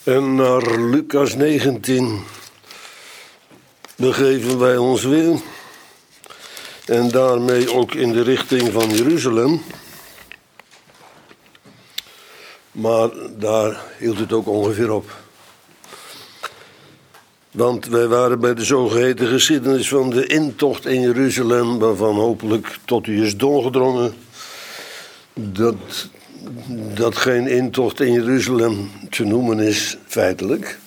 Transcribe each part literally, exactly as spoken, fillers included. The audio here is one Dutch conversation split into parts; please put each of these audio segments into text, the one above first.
En naar Lucas negentien begeven wij ons weer. En daarmee ook in de richting van Jeruzalem. Maar daar hield het ook ongeveer op. Want wij waren bij de zogeheten geschiedenis van de intocht in Jeruzalem, waarvan hopelijk tot u is doorgedrongen dat dat geen intocht in Jeruzalem te noemen is, feitelijk.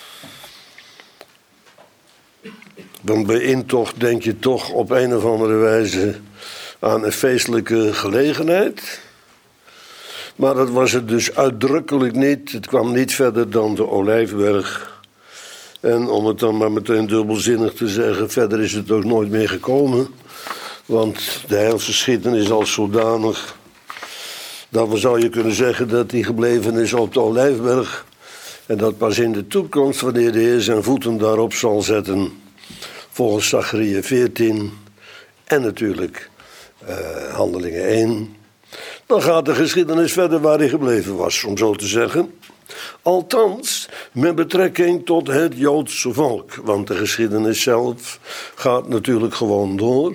Want bij intocht denk je toch op een of andere wijze aan een feestelijke gelegenheid. Maar dat was het dus uitdrukkelijk niet. Het kwam niet verder dan de Olijfberg. En om het dan maar meteen dubbelzinnig te zeggen, verder is het ook nooit meer gekomen. Want de heilsgeschiedenis als zodanig, dan zou je kunnen zeggen dat die gebleven is op de Olijfberg. En dat pas in de toekomst, wanneer de Heer zijn voeten daarop zal zetten, volgens Zacharia veertien en natuurlijk uh, Handelingen één, dan gaat de geschiedenis verder waar hij gebleven was, om zo te zeggen. Althans, met betrekking tot het Joodse volk. Want de geschiedenis zelf gaat natuurlijk gewoon door.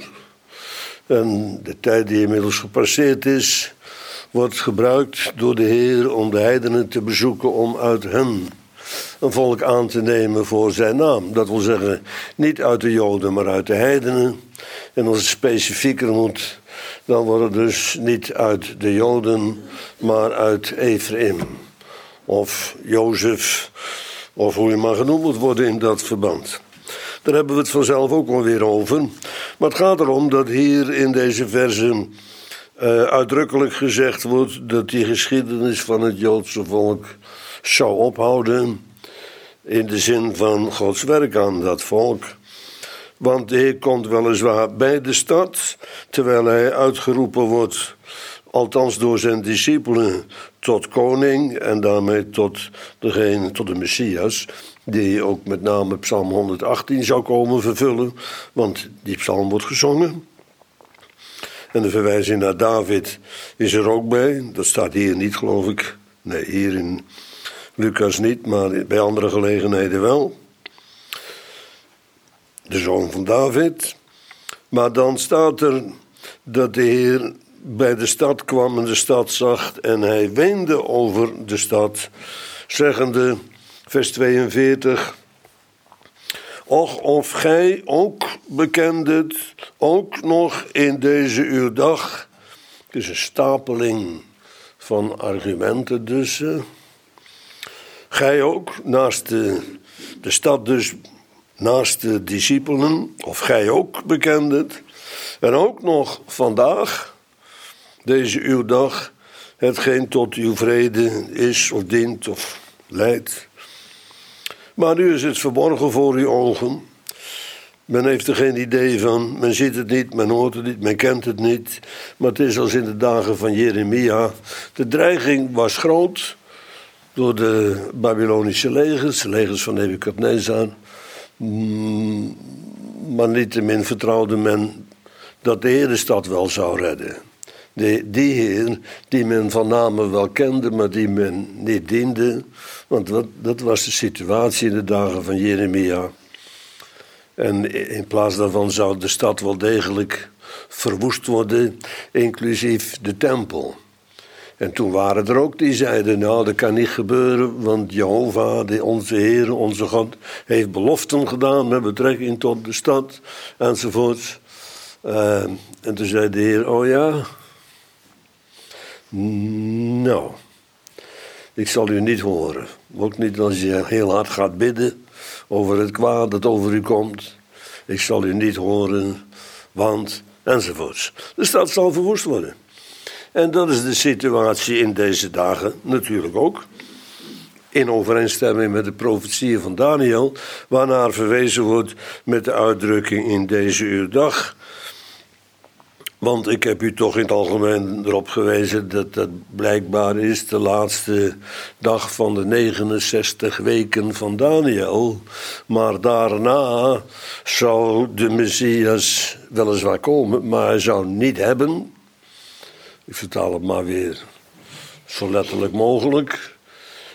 En de tijd die inmiddels gepasseerd is, wordt gebruikt door de Heer om de heidenen te bezoeken, om uit hen een volk aan te nemen voor zijn naam. Dat wil zeggen, niet uit de Joden, maar uit de heidenen. En als het specifieker moet, dan wordt het dus niet uit de Joden, maar uit Ephraim. Of Jozef, of hoe je maar genoemd moet worden in dat verband. Daar hebben we het vanzelf ook alweer over. Maar het gaat erom dat hier in deze versen uh, uitdrukkelijk gezegd wordt dat die geschiedenis van het Joodse volk zou ophouden in de zin van Gods werk aan dat volk. Want de Heer komt weliswaar bij de stad, terwijl hij uitgeroepen wordt, althans door zijn discipelen, tot koning en daarmee tot degene, tot de Messias, die ook met name Psalm honderdachttien zou komen vervullen, want die psalm wordt gezongen. En de verwijzing naar David is er ook bij, dat staat hier niet, geloof ik. Nee, hier in Lucas niet, maar bij andere gelegenheden wel. De zoon van David. Maar dan staat er dat de Heer bij de stad kwam en de stad zag en hij weende over de stad, zeggende, vers tweeënveertig, och of gij ook bekendet, ook nog in deze uw dag. Het is een stapeling van argumenten dus. Gij ook, naast de, de stad dus, naast de discipelen, of gij ook bekendet, en ook nog vandaag, deze uw dag, hetgeen tot uw vrede is of dient of leidt. Maar nu is het verborgen voor uw ogen. Men heeft er geen idee van, men ziet het niet, men hoort het niet, men kent het niet. Maar het is als in de dagen van Jeremia. De dreiging was groot door de Babylonische legers, de legers van Nebukadnezar. Maar niettemin vertrouwde men dat de Heer de stad wel zou redden. De, die Heer die men van name wel kende, maar die men niet diende. Want dat, dat was de situatie in de dagen van Jeremia. En in plaats daarvan zou de stad wel degelijk verwoest worden, inclusief de tempel. En toen waren er ook die zeiden, nou dat kan niet gebeuren, want Jehovah, de, onze Heer, onze God, heeft beloften gedaan met betrekking tot de stad, enzovoort. Uh, en toen zei de Heer, oh ja, nou, ik zal u niet horen. Ook niet als je heel hard gaat bidden over het kwaad dat over u komt. Ik zal u niet horen, want, enzovoorts. De stad zal verwoest worden. En dat is de situatie in deze dagen natuurlijk ook. In overeenstemming met de profetieën van Daniel, waarnaar verwezen wordt met de uitdrukking in deze uw dag. Want ik heb u toch in het algemeen erop gewezen dat dat blijkbaar is de laatste dag van de negenenzestig weken van Daniel. Maar daarna zou de Messias weliswaar komen, maar hij zou niet hebben. Ik vertaal het maar weer zo letterlijk mogelijk.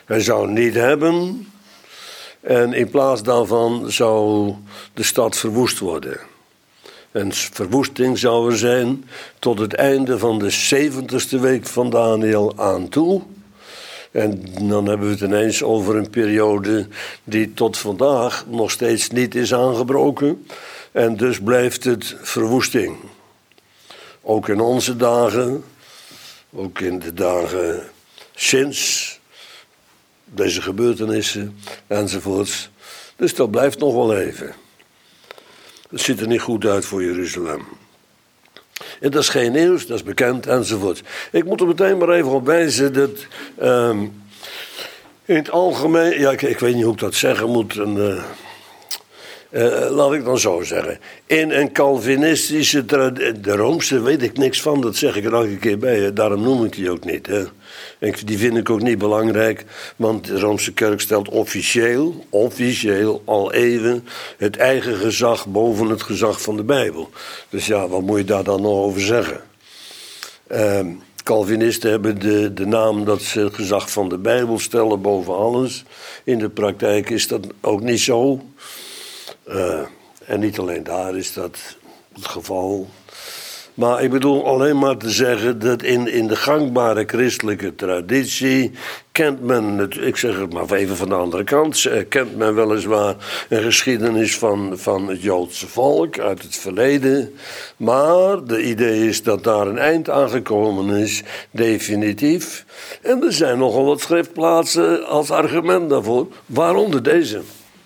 Hij zou niet hebben. En in plaats daarvan zou de stad verwoest worden. En verwoesting zou er zijn tot het einde van de zeventigste week van Daniel aan toe. En dan hebben we het ineens over een periode die tot vandaag nog steeds niet is aangebroken. En dus blijft het verwoesting. Ook in onze dagen, ook in de dagen sinds deze gebeurtenissen enzovoorts. Dus dat blijft nog wel even. Het ziet er niet goed uit voor Jeruzalem. En dat is geen nieuws, dat is bekend enzovoort. Ik moet er meteen maar even op wijzen dat um, in het algemeen, ja ik, ik weet niet hoe ik dat zeggen moet, en, uh, uh, laat ik dan zo zeggen. In een Calvinistische traditie, de Roomse weet ik niks van, dat zeg ik er elke keer bij, hè. Daarom noem ik die ook niet. Hè. En die vind ik ook niet belangrijk, want de Roomse kerk stelt officieel, officieel al eeuwen het eigen gezag boven het gezag van de Bijbel. Dus ja, wat moet je daar dan nog over zeggen? Uh, Calvinisten hebben de, de naam dat ze het gezag van de Bijbel stellen boven alles. In de praktijk is dat ook niet zo. Uh, en niet alleen daar is dat het geval. Maar ik bedoel alleen maar te zeggen dat in, in de gangbare christelijke traditie kent men, het, ik zeg het maar even van de andere kant, kent men weliswaar een geschiedenis van, van het Joodse volk uit het verleden. Maar de idee is dat daar een eind aangekomen is, definitief. En er zijn nogal wat schriftplaatsen als argument daarvoor, waaronder deze.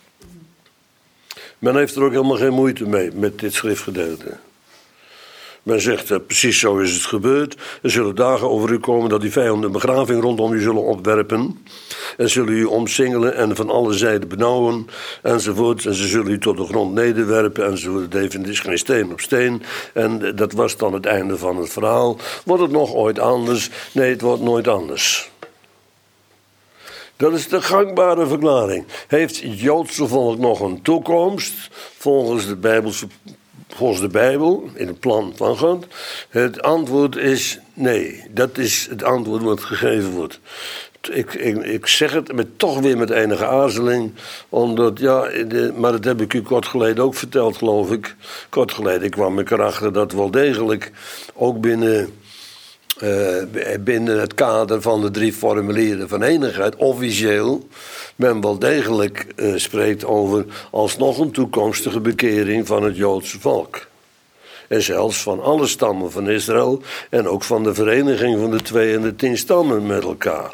Men heeft er ook helemaal geen moeite mee met dit schriftgedeelte. Men zegt, uh, precies zo is het gebeurd. Er zullen dagen over u komen dat die vijanden een begraving rondom u zullen opwerpen. En zullen u omsingelen en van alle zijden benauwen, enzovoort. En ze zullen u tot de grond nederwerpen, enzovoort. Het is geen steen op steen. En uh, dat was dan het einde van het verhaal. Wordt het nog ooit anders? Nee, het wordt nooit anders. Dat is de gangbare verklaring. Heeft het Joodse volk nog een toekomst? Volgens de Bijbelse Volgens de Bijbel, in het plan van God. Het antwoord is nee. Dat is het antwoord wat gegeven wordt. Ik, ik, ik zeg het met, toch weer met enige aarzeling. Omdat, ja, de, maar dat heb ik u kort geleden ook verteld, geloof ik. Kort geleden kwam ik erachter dat wel degelijk ook binnen, uh, binnen het kader van de drie formulieren van eenigheid, officieel, men wel degelijk uh, spreekt over alsnog een toekomstige bekering van het Joodse volk. En zelfs van alle stammen van Israël en ook van de vereniging van de twee en de tien stammen met elkaar.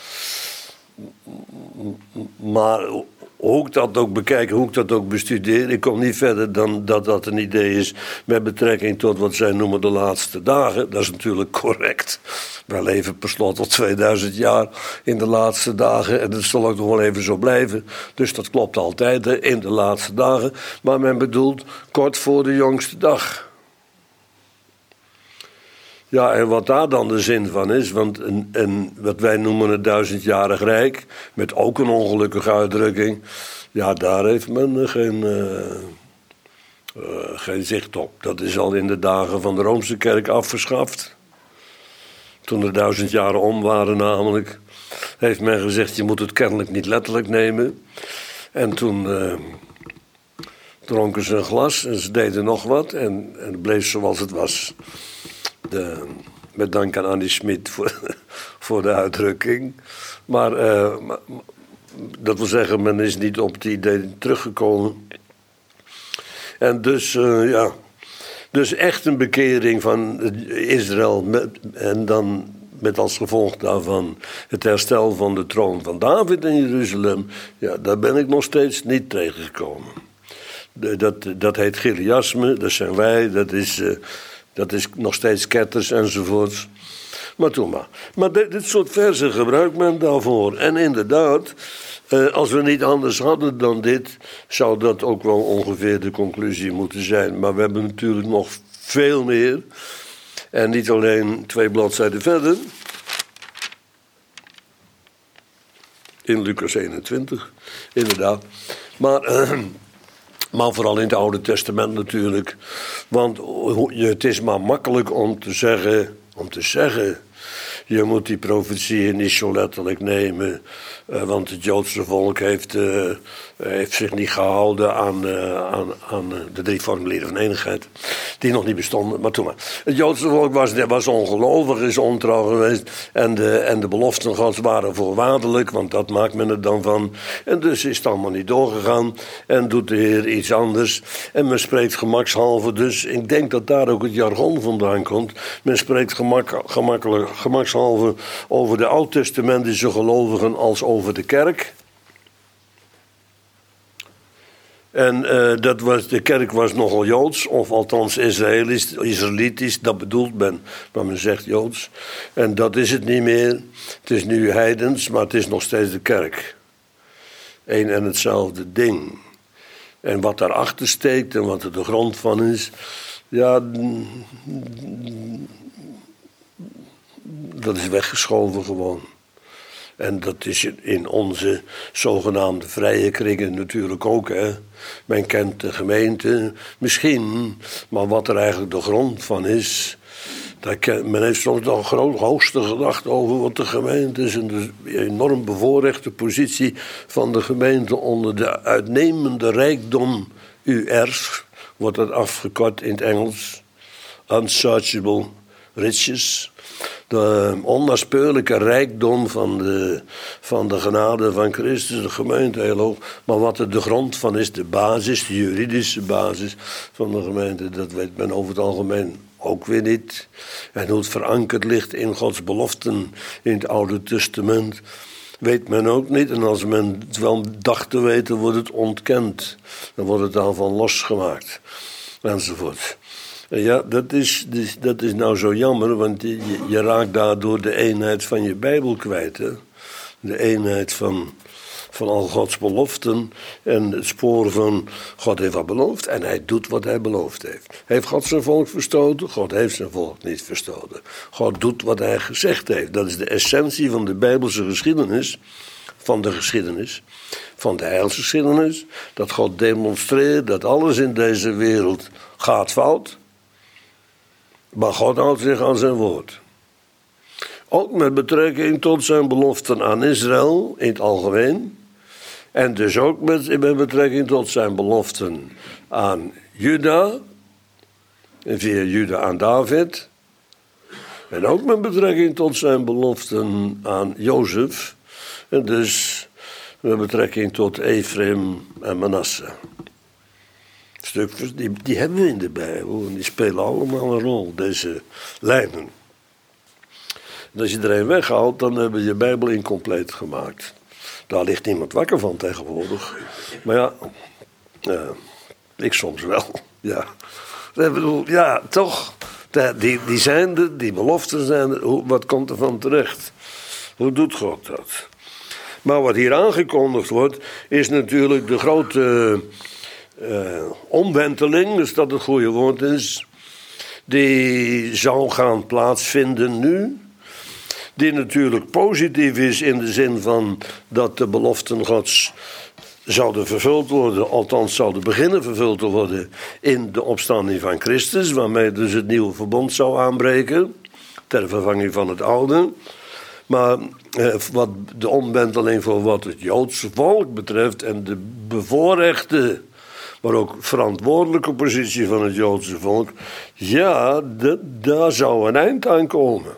Maar hoe ik dat ook bekijk, hoe ik dat ook bestudeer, ik kom niet verder dan dat dat een idee is met betrekking tot wat zij noemen de laatste dagen. Dat is natuurlijk correct. Wij leven per slot al tweeduizend jaar in de laatste dagen en dat zal ook nog wel even zo blijven. Dus dat klopt altijd, hè, in de laatste dagen. Maar men bedoelt kort voor de jongste dag. Ja, en wat daar dan de zin van is, want een, een, wat wij noemen het duizendjarig rijk, met ook een ongelukkige uitdrukking, ja, daar heeft men geen, uh, uh, geen zicht op. Dat is al in de dagen van de Roomse kerk afgeschaft. Toen de duizend jaren om waren namelijk, heeft men gezegd, je moet het kennelijk niet letterlijk nemen. En toen uh, dronken ze een glas en ze deden nog wat en, en het bleef zoals het was. De, met dank aan Annie Schmid voor, voor de uitdrukking. Maar, uh, maar dat wil zeggen, men is niet op het idee teruggekomen. En dus, uh, ja. Dus echt een bekering van Israël. Met, en dan met als gevolg daarvan het herstel van de troon van David in Jeruzalem. Ja, daar ben ik nog steeds niet tegengekomen. Dat, dat heet Chiliasme, dat zijn wij, dat is... Uh, Dat is nog steeds ketters enzovoorts. Maar toen maar. Maar dit, dit soort verzen gebruikt men daarvoor. En inderdaad, eh, als we niet anders hadden dan dit, zou dat ook wel ongeveer de conclusie moeten zijn. Maar we hebben natuurlijk nog veel meer. En niet alleen twee bladzijden verder. In Lucas eenentwintig, inderdaad. Maar... Eh, Maar vooral in het Oude Testament natuurlijk. Want het is maar makkelijk om te zeggen, om te zeggen... Je moet die profetieën niet zo letterlijk nemen. Uh, want het Joodse volk heeft, uh, heeft zich niet gehouden aan, uh, aan, aan uh, de drie formulieren van enigheid. Die nog niet bestonden, maar toen maar. Het Joodse volk was, was ongelovig, is ontrouw geweest. En de, en de beloften Gods waren voorwaardelijk, want dat maakt men er dan van. En dus is het allemaal niet doorgegaan. En doet de Heer iets anders. En men spreekt gemakshalve. Dus ik denk dat daar ook het jargon vandaan komt. Men spreekt gemak, gemakkelijk, gemakshalve over de oud-testamentische gelovigen als over de kerk. En uh, dat was, de kerk was nogal Joods, of althans Israëlisch, Israëlitisch, dat bedoelt men, maar men zegt Joods. En dat is het niet meer. Het is nu heidens, maar het is nog steeds de kerk. Eén en hetzelfde ding. En wat daarachter steekt en wat er de grond van is, ja, dat is weggeschoven gewoon. En dat is in onze zogenaamde vrije kringen natuurlijk ook. Hè. Men kent de gemeente, misschien, maar wat er eigenlijk de grond van is. Daar ken, men heeft soms nog groot hoogste gedacht over wat de gemeente is. En de enorm bevoorrechte positie van de gemeente onder de uitnemende rijkdom U R, wordt dat afgekort in het Engels. Unsearchable riches. De onnaspeurlijke rijkdom van de, van de genade van Christus, de gemeente heel hoog. Maar wat er de grond van is, de basis, de juridische basis van de gemeente, dat weet men over het algemeen ook weer niet. En hoe het verankerd ligt in Gods beloften in het Oude Testament, weet men ook niet. En als men het wel dacht te weten, wordt het ontkend. Dan wordt het daarvan losgemaakt. Enzovoort. Ja, dat is, dat is nou zo jammer, want je, je raakt daardoor de eenheid van je Bijbel kwijt. Hè? De eenheid van, van al Gods beloften en het spoor van God heeft wat beloofd en hij doet wat hij beloofd heeft. Heeft God zijn volk verstoten? God heeft zijn volk niet verstoten. God doet wat hij gezegd heeft. Dat is de essentie van de Bijbelse geschiedenis, van de geschiedenis, van de heilsgeschiedenis. Dat God demonstreert dat alles in deze wereld gaat fout. Maar God houdt zich aan zijn woord. Ook met betrekking tot zijn beloften aan Israël in het algemeen. En dus ook met, met betrekking tot zijn beloften aan Juda. En via Juda aan David. En ook met betrekking tot zijn beloften aan Jozef. En dus met betrekking tot Ephraim en Manasse. Stukjes, die, die hebben we in de Bijbel en die spelen allemaal een rol, deze lijnen. En als je er een weghaalt, dan hebben we je Bijbel incompleet gemaakt. Daar ligt niemand wakker van tegenwoordig. Maar ja, uh, ik soms wel, ja. Ik bedoel, ja, toch, die, die zijn er, die beloften zijn er, hoe, wat komt er van terecht? Hoe doet God dat? Maar wat hier aangekondigd wordt, is natuurlijk de grote Uh, omwenteling, dus dat het goede woord is, die zou gaan plaatsvinden nu. Die natuurlijk positief is in de zin van dat de beloften Gods zouden vervuld worden, althans zouden beginnen vervuld te worden in de opstanding van Christus, waarmee dus het nieuwe verbond zou aanbreken, ter vervanging van het oude. Maar eh, wat de omwenteling voor wat het Joodse volk betreft en de bevoorrechte, maar ook verantwoordelijke positie van het Joodse volk, ja, de, daar zou een eind aan komen.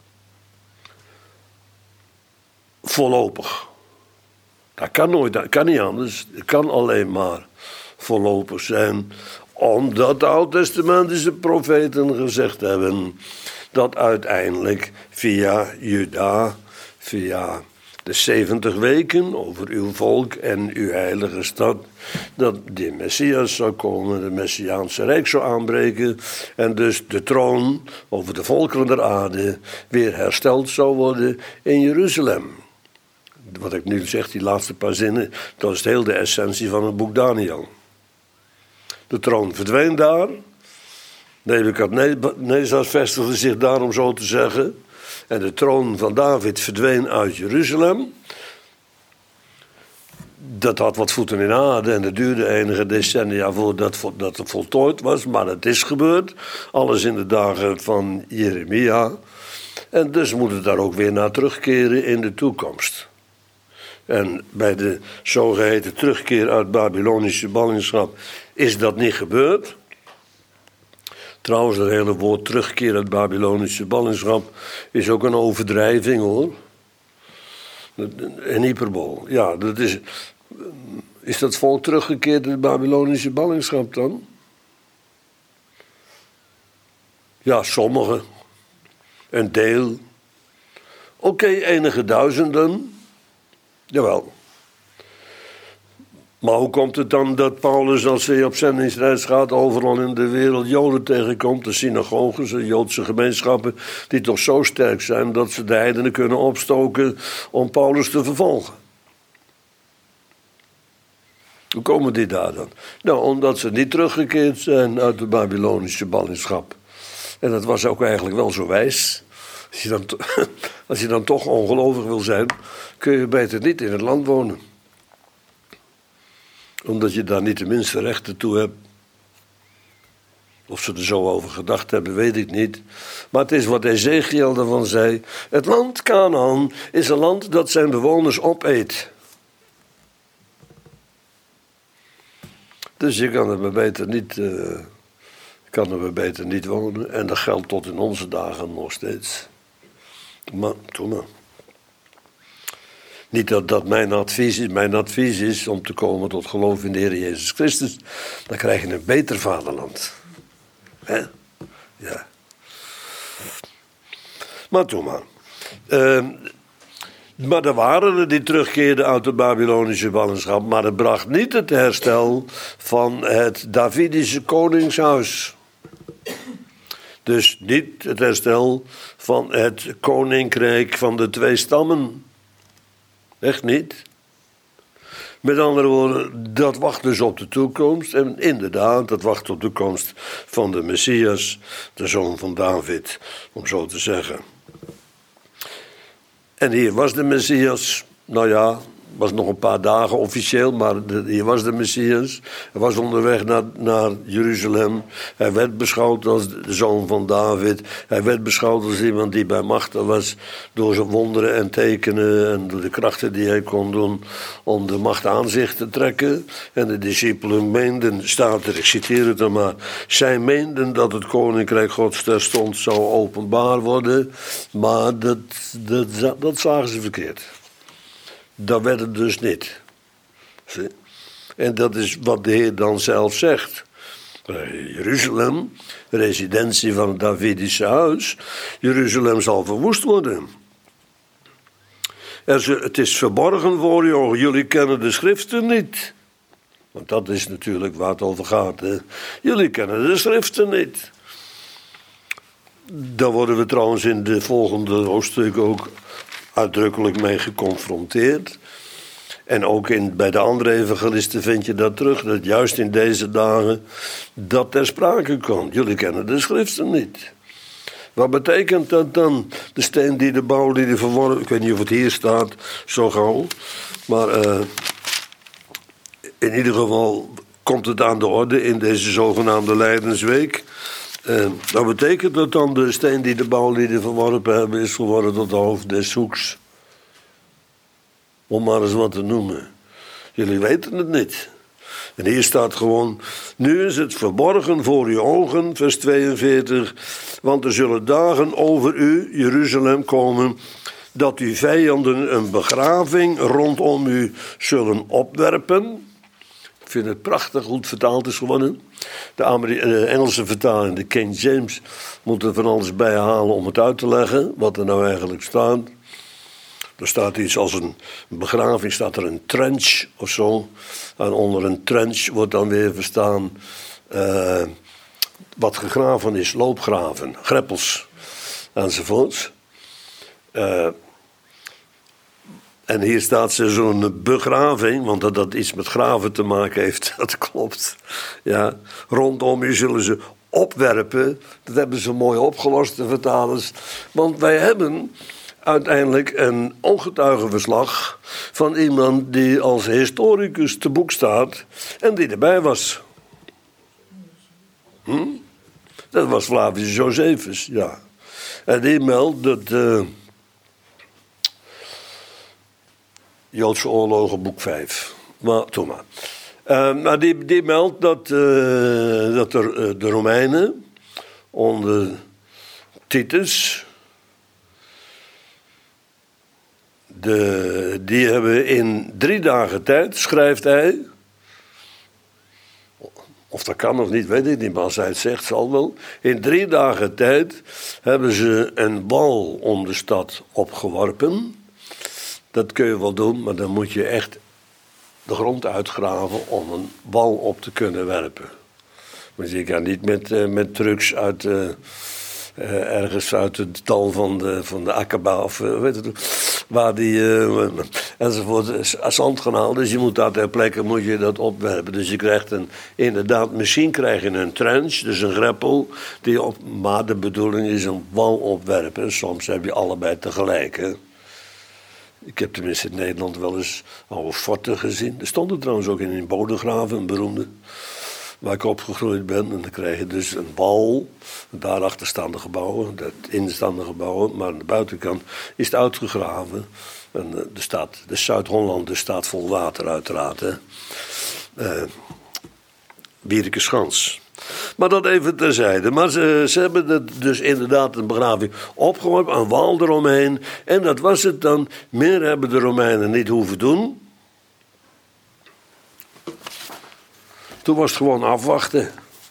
Voorlopig. Dat kan nooit, dat kan niet anders. Het kan alleen maar voorlopig zijn, omdat de oud-testamentische profeten gezegd hebben dat uiteindelijk via Juda, via de zeventig weken over uw volk en uw heilige stad, dat de Messias zou komen, de Messiaanse Rijk zou aanbreken en dus de troon over de volkeren der aarde weer hersteld zou worden in Jeruzalem. Wat ik nu zeg, die laatste paar zinnen, dat is heel de essentie van het boek Daniel. De troon verdween daar, Nebukadnezar vestigde zich daar, om zo te zeggen. En de troon van David verdween uit Jeruzalem. Dat had wat voeten in aarde en dat duurde enige decennia voordat dat het voltooid was. Maar het is gebeurd. Alles in de dagen van Jeremia. En dus moet het daar ook weer naar terugkeren in de toekomst. En bij de zogeheten terugkeer uit Babylonische ballingschap is dat niet gebeurd. Trouwens, dat hele woord terugkeer uit Babylonische ballingschap is ook een overdrijving, hoor. Een hyperbol. Ja, dat is... Is dat volk teruggekeerd in de Babylonische ballingschap dan? Ja, sommigen. Een deel. Oké, okay, enige duizenden. Jawel. Maar hoe komt het dan dat Paulus, als hij op zendingsreis gaat, overal in de wereld Joden tegenkomt, de synagoges, de Joodse gemeenschappen, die toch zo sterk zijn dat ze de heidenen kunnen opstoken om Paulus te vervolgen? Hoe komen die daar dan? Nou, omdat ze niet teruggekeerd zijn uit de Babylonische ballingschap. En dat was ook eigenlijk wel zo wijs. Als je dan, to- als je dan toch ongelovig wil zijn, kun je beter niet in het land wonen. Omdat je daar niet de minste rechten toe hebt. Of ze er zo over gedacht hebben, weet ik niet. Maar het is wat Ezekiel ervan zei. Het land Kanaan is een land dat zijn bewoners opeet. Dus je kan er maar beter niet, uh, kan er maar beter niet wonen. En dat geldt tot in onze dagen nog steeds. Maar, doe maar. Niet dat dat mijn advies is. Mijn advies is om te komen tot geloof in de Heer Jezus Christus. Dan krijg je een beter vaderland. Hè? Ja. Maar doe maar. Uh, Maar er waren er die terugkeerden uit de Babylonische ballingschap. Maar het bracht niet het herstel van het Davidische koningshuis. Dus niet het herstel van het koninkrijk van de twee stammen. Echt niet. Met andere woorden, dat wacht dus op de toekomst. En inderdaad, dat wacht op de komst van de Messias, de zoon van David, om zo te zeggen. En hier was de Messias, nou ja, was nog een paar dagen officieel, maar de, hier was de Messias. Hij was onderweg naar, naar Jeruzalem. Hij werd beschouwd als de zoon van David. Hij werd beschouwd als iemand die bij machten was door zijn wonderen en tekenen en door de krachten die hij kon doen om de macht aan zich te trekken. En de discipelen meenden, staat er, ik citeer het dan maar, zij meenden dat het koninkrijk Gods terstond zou openbaar worden, maar dat, dat, dat zagen ze verkeerd. Dat werd het dus niet. Zie? En dat is wat de Heer dan zelf zegt. Jeruzalem, residentie van het Davidische huis. Jeruzalem zal verwoest worden. Er, het is verborgen voor je ogen. Jullie kennen de schriften niet. Want dat is natuurlijk waar het over gaat. Hè? Jullie kennen de schriften niet. Daar worden we trouwens in de volgende hoofdstuk ook uitdrukkelijk mee geconfronteerd. En ook in, bij de andere evangelisten vind je dat terug. Dat juist in deze dagen dat ter sprake komt. Jullie kennen de schriften niet. Wat betekent dat dan? De steen die de bouw die de verworpen. Ik weet niet of het hier staat zo gauw. Maar uh, in ieder geval komt het aan de orde in deze zogenaamde Lijdensweek. Uh, dat betekent dat dan de steen die de bouwlieden verworpen hebben is geworden tot de hoofd des hoeks. Om maar eens wat te noemen. Jullie weten het niet. En hier staat gewoon, nu is het verborgen voor uw ogen, vers tweeënveertig. Want er zullen dagen over u, Jeruzalem, komen, dat uw vijanden een begraving rondom u zullen opwerpen. Ik vind het prachtig hoe het vertaald is geworden. De, Ameri- de Engelse vertaling, de King James, moet er van alles bij halen om het uit te leggen, wat er nou eigenlijk staat. Er staat iets als een begraving, staat er een trench of zo. En onder een trench wordt dan weer verstaan uh, wat gegraven is, loopgraven, greppels enzovoorts. Uh, en hier staat ze zo'n begraving, want dat dat iets met graven te maken heeft, dat klopt. Ja, rondom u zullen ze opwerpen, dat hebben ze mooi opgelost, de vertalers. Want wij hebben uiteindelijk een ooggetuigenverslag van iemand die als historicus te boek staat en die erbij was. Hm? Dat was Flavius Josephus, ja. En die meldt dat... Uh, Joodse oorlogen, boek vijf. Maar, toen maar. Uh, maar die, die meldt dat, uh, dat er, uh, de Romeinen onder Titus... De, die hebben in drie dagen tijd, schrijft hij... Of dat kan of niet, weet ik niet, maar als hij het zegt, zal wel. In drie dagen tijd hebben ze een wal om de stad opgeworpen. Dat kun je wel doen, maar dan moet je echt de grond uitgraven om een wal op te kunnen werpen. Maar je kan niet met, uh, met trucks uit, uh, uh, ergens uit het dal van de, van de Akaba of uh, weet het, waar die uh, enzovoort zand gaan halen. Dus je moet daar ter plekke moet je dat opwerpen. Dus je krijgt een, inderdaad, misschien krijg je een trench, dus een greppel, die op, maar de bedoeling is een wal opwerpen. Soms heb je allebei tegelijk, hè. Ik heb tenminste in Nederland wel eens oude forten gezien. Er stond er trouwens ook in, in Bodegraven, een beroemde, waar ik opgegroeid ben. En dan krijg je dus een wal, daarachter staan de gebouwen, in staan de gebouwen, maar aan de buitenkant is het uitgegraven. En uh, er staat, de Zuid-Holland er staat vol water uiteraard, hè. Uh, Wierikeschans. Maar dat even terzijde. Maar ze, ze hebben het dus inderdaad een begraving opgeworpen, een wal eromheen. En dat was het dan. Meer hebben de Romeinen niet hoeven doen. Toen was het gewoon afwachten.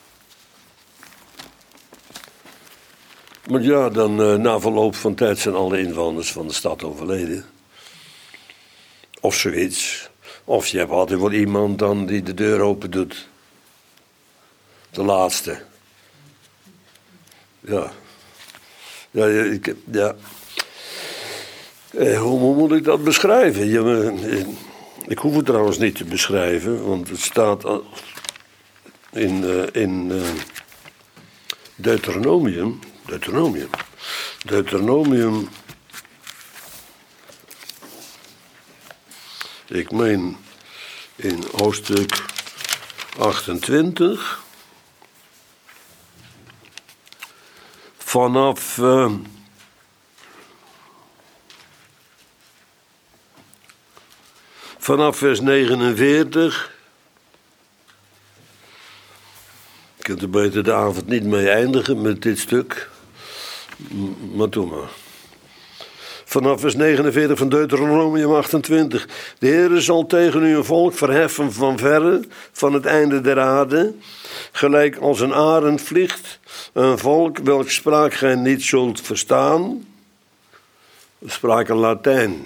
Maar ja, dan uh, na verloop van tijd zijn alle inwoners van de stad overleden. Of zoiets. Of je hebt altijd wel iemand dan die de deur open doet. De laatste. Ja. Ja, ik, ja. Eh, hoe, hoe moet ik dat beschrijven? Je, eh, ik hoef het trouwens niet te beschrijven, want het staat in, uh, in uh, Deuteronomium. Deuteronomium. Deuteronomium. Ik meen in hoofdstuk achtentwintig. Vanaf uh, vanaf vers negenenveertig. Ik kan er beter de avond niet mee eindigen met dit stuk. Maar doe maar. Vanaf vers negenenveertig van Deuteronomium achtentwintig. De Heere zal tegen u een volk verheffen van verre, van het einde der aarde, gelijk als een arend vliegt, een volk welk spraak gij niet zult verstaan. We spraken Latijn.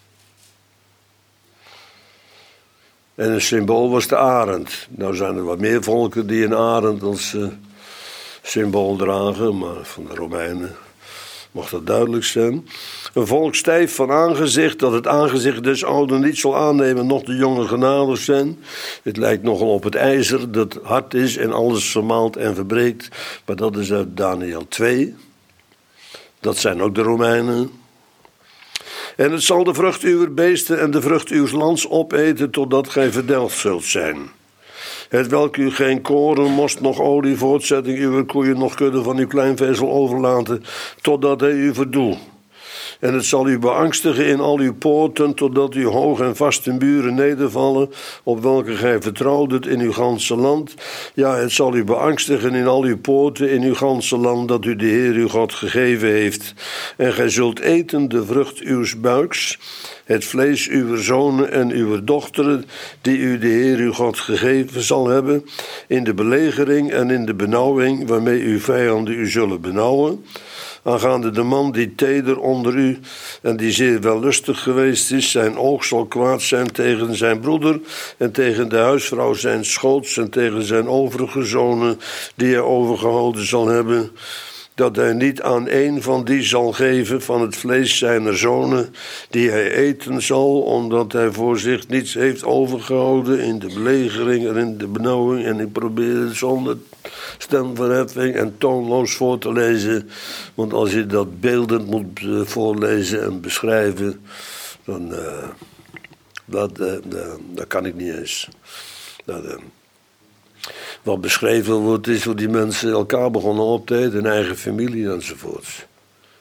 En een symbool was de arend. Nou zijn er wat meer volken die een arend als uh, symbool dragen, maar van de Romeinen mag dat duidelijk zijn. Een volk stijf van aangezicht, dat het aangezicht des ouden niet zal aannemen, noch de jongen genadig zijn. Het lijkt nogal op het ijzer dat hard is en alles vermaalt en verbreekt. Maar dat is uit Daniel twee. Dat zijn ook de Romeinen. En het zal de vrucht uwer beesten en de vrucht uws lands opeten, totdat gij verdelgd zult zijn. Het welk u geen koren, most, noch olie, voortzetting uw koeien, noch kudde van uw kleinvezel overlaten, totdat hij u verdoe. En het zal u beangstigen in al uw poorten, totdat uw hoog en vaste muren nedervallen, op welke gij vertrouwdet in uw ganse land. Ja, het zal u beangstigen in al uw poorten in uw ganse land, dat u de Heer uw God gegeven heeft. En gij zult eten de vrucht uws buiks, het vlees uw zonen en uw dochteren, die u de Heer uw God gegeven zal hebben, in de belegering en in de benauwing, waarmee uw vijanden u zullen benauwen. Aangaande de man die teder onder u en die zeer wellustig geweest is, zijn oog zal kwaad zijn tegen zijn broeder en tegen de huisvrouw zijn schoots en tegen zijn overige zonen die hij overgehouden zal hebben, dat hij niet aan een van die zal geven van het vlees zijner zonen, die hij eten zal, omdat hij voor zich niets heeft overgehouden in de belegering en in de benauwing. En ik probeer het zonder stemverheffing en toonloos voor te lezen, want als je dat beeldend moet voorlezen en beschrijven, dan uh, dat, uh, uh, dat kan ik niet eens. Dat, uh, Wat beschreven wordt is hoe die mensen elkaar begonnen op te eten, hun eigen familie enzovoorts.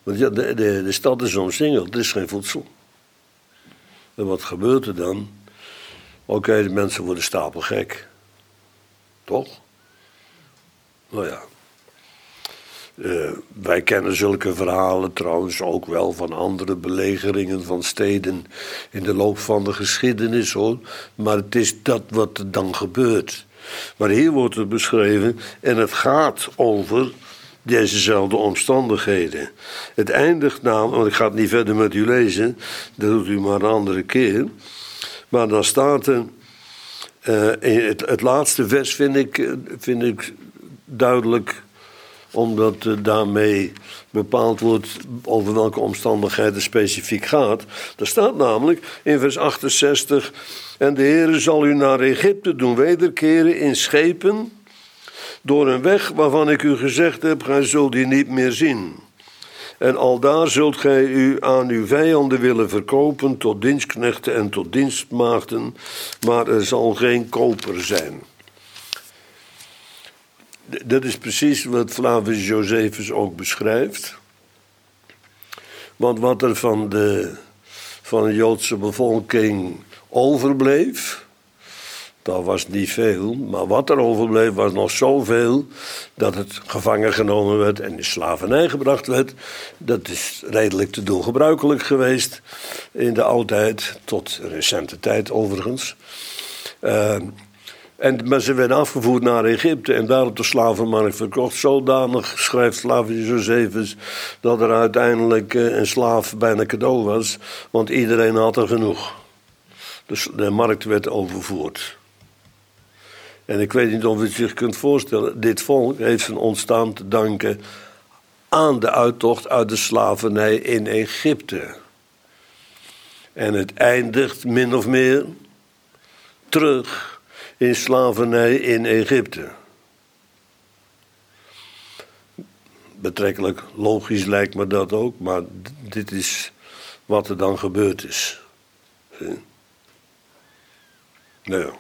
Want ja, de, de, de stad is omsingeld, er is geen voedsel. En wat gebeurt er dan? Oké, okay, de mensen worden stapelgek. Toch? Nou ja. Uh, wij kennen zulke verhalen trouwens ook wel van andere belegeringen van steden in de loop van de geschiedenis, hoor. Maar het is dat wat er dan gebeurt. Maar hier wordt het beschreven en het gaat over dezezelfde omstandigheden. Het eindigt namelijk, want ik ga het niet verder met u lezen, dat doet u maar een andere keer. Maar dan staat er, uh, in het, het laatste vers vind ik, vind ik duidelijk, omdat uh, daarmee bepaald wordt over welke omstandigheden specifiek gaat. Er staat namelijk in vers achtenzestig, en de Heere zal u naar Egypte doen wederkeren in schepen, door een weg waarvan ik u gezegd heb, gij zult die niet meer zien. En aldaar zult gij u aan uw vijanden willen verkopen tot dienstknechten en tot dienstmaagden, maar er zal geen koper zijn. Dat is precies wat Flavius Josephus ook beschrijft. Want wat er van de, van de Joodse bevolking overbleef, dat was niet veel, maar wat er overbleef was nog zoveel dat het gevangen genomen werd en in slavernij gebracht werd. Dat is redelijk te doen gebruikelijk geweest in de oudheid, tot recente tijd overigens. Uh, en, maar ze werden afgevoerd naar Egypte en daar op de slavenmarkt verkocht. Zodanig, schrijft Flavius Josephus, dat er uiteindelijk uh, een slaaf bijna cadeau was, want iedereen had er genoeg. Dus de markt werd overvoerd. En ik weet niet of u het zich kunt voorstellen, dit volk heeft zijn ontstaan te danken aan de uittocht uit de slavernij in Egypte. En het eindigt min of meer terug in slavernij in Egypte. Betrekkelijk logisch lijkt me dat ook, maar dit is wat er dan gebeurd is. Nou ja.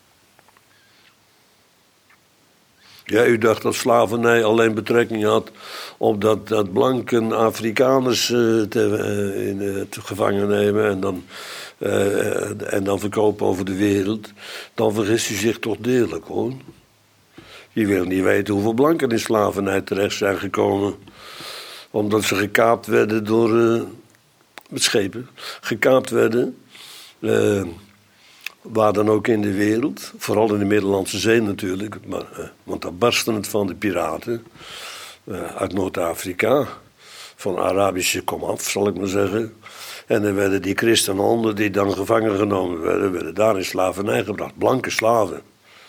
Ja, u dacht dat slavernij alleen betrekking had op dat, dat blanken Afrikaners uh, te, uh, in, uh, te gevangen nemen en dan, uh, en dan verkopen over de wereld. Dan vergist u zich toch deerlijk, hoor. Je wil niet weten hoeveel blanken in slavernij terecht zijn gekomen, omdat ze gekaapt werden door uh, met schepen, gekaapt werden. Uh, Waar dan ook in de wereld, vooral in de Middellandse Zee natuurlijk, maar, uh, want daar barstte het van de piraten uh, uit Noord-Afrika, van Arabische komaf, zal ik maar zeggen. En dan werden die christenhonden die dan gevangen genomen werden, werden daar in slavernij gebracht, blanke slaven.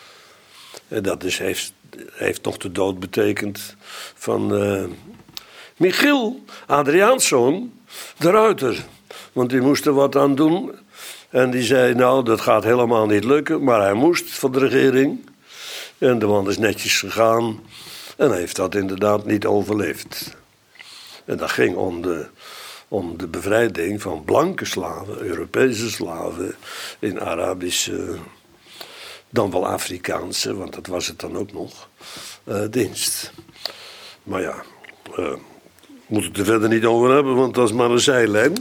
En dat is, heeft, heeft nog de dood betekend van uh, Michiel Adriaanszoon, de Ruiter. Want die moest er wat aan doen. En die zei, nou, dat gaat helemaal niet lukken. Maar hij moest van de regering. En de man is netjes gegaan. En heeft dat inderdaad niet overleefd. En dat ging om de, om de bevrijding van blanke slaven, Europese slaven, in Arabische, dan wel Afrikaanse, want dat was het dan ook nog, uh, dienst. Maar ja, uh, moet het er verder niet over hebben, want dat is maar een zijlijn.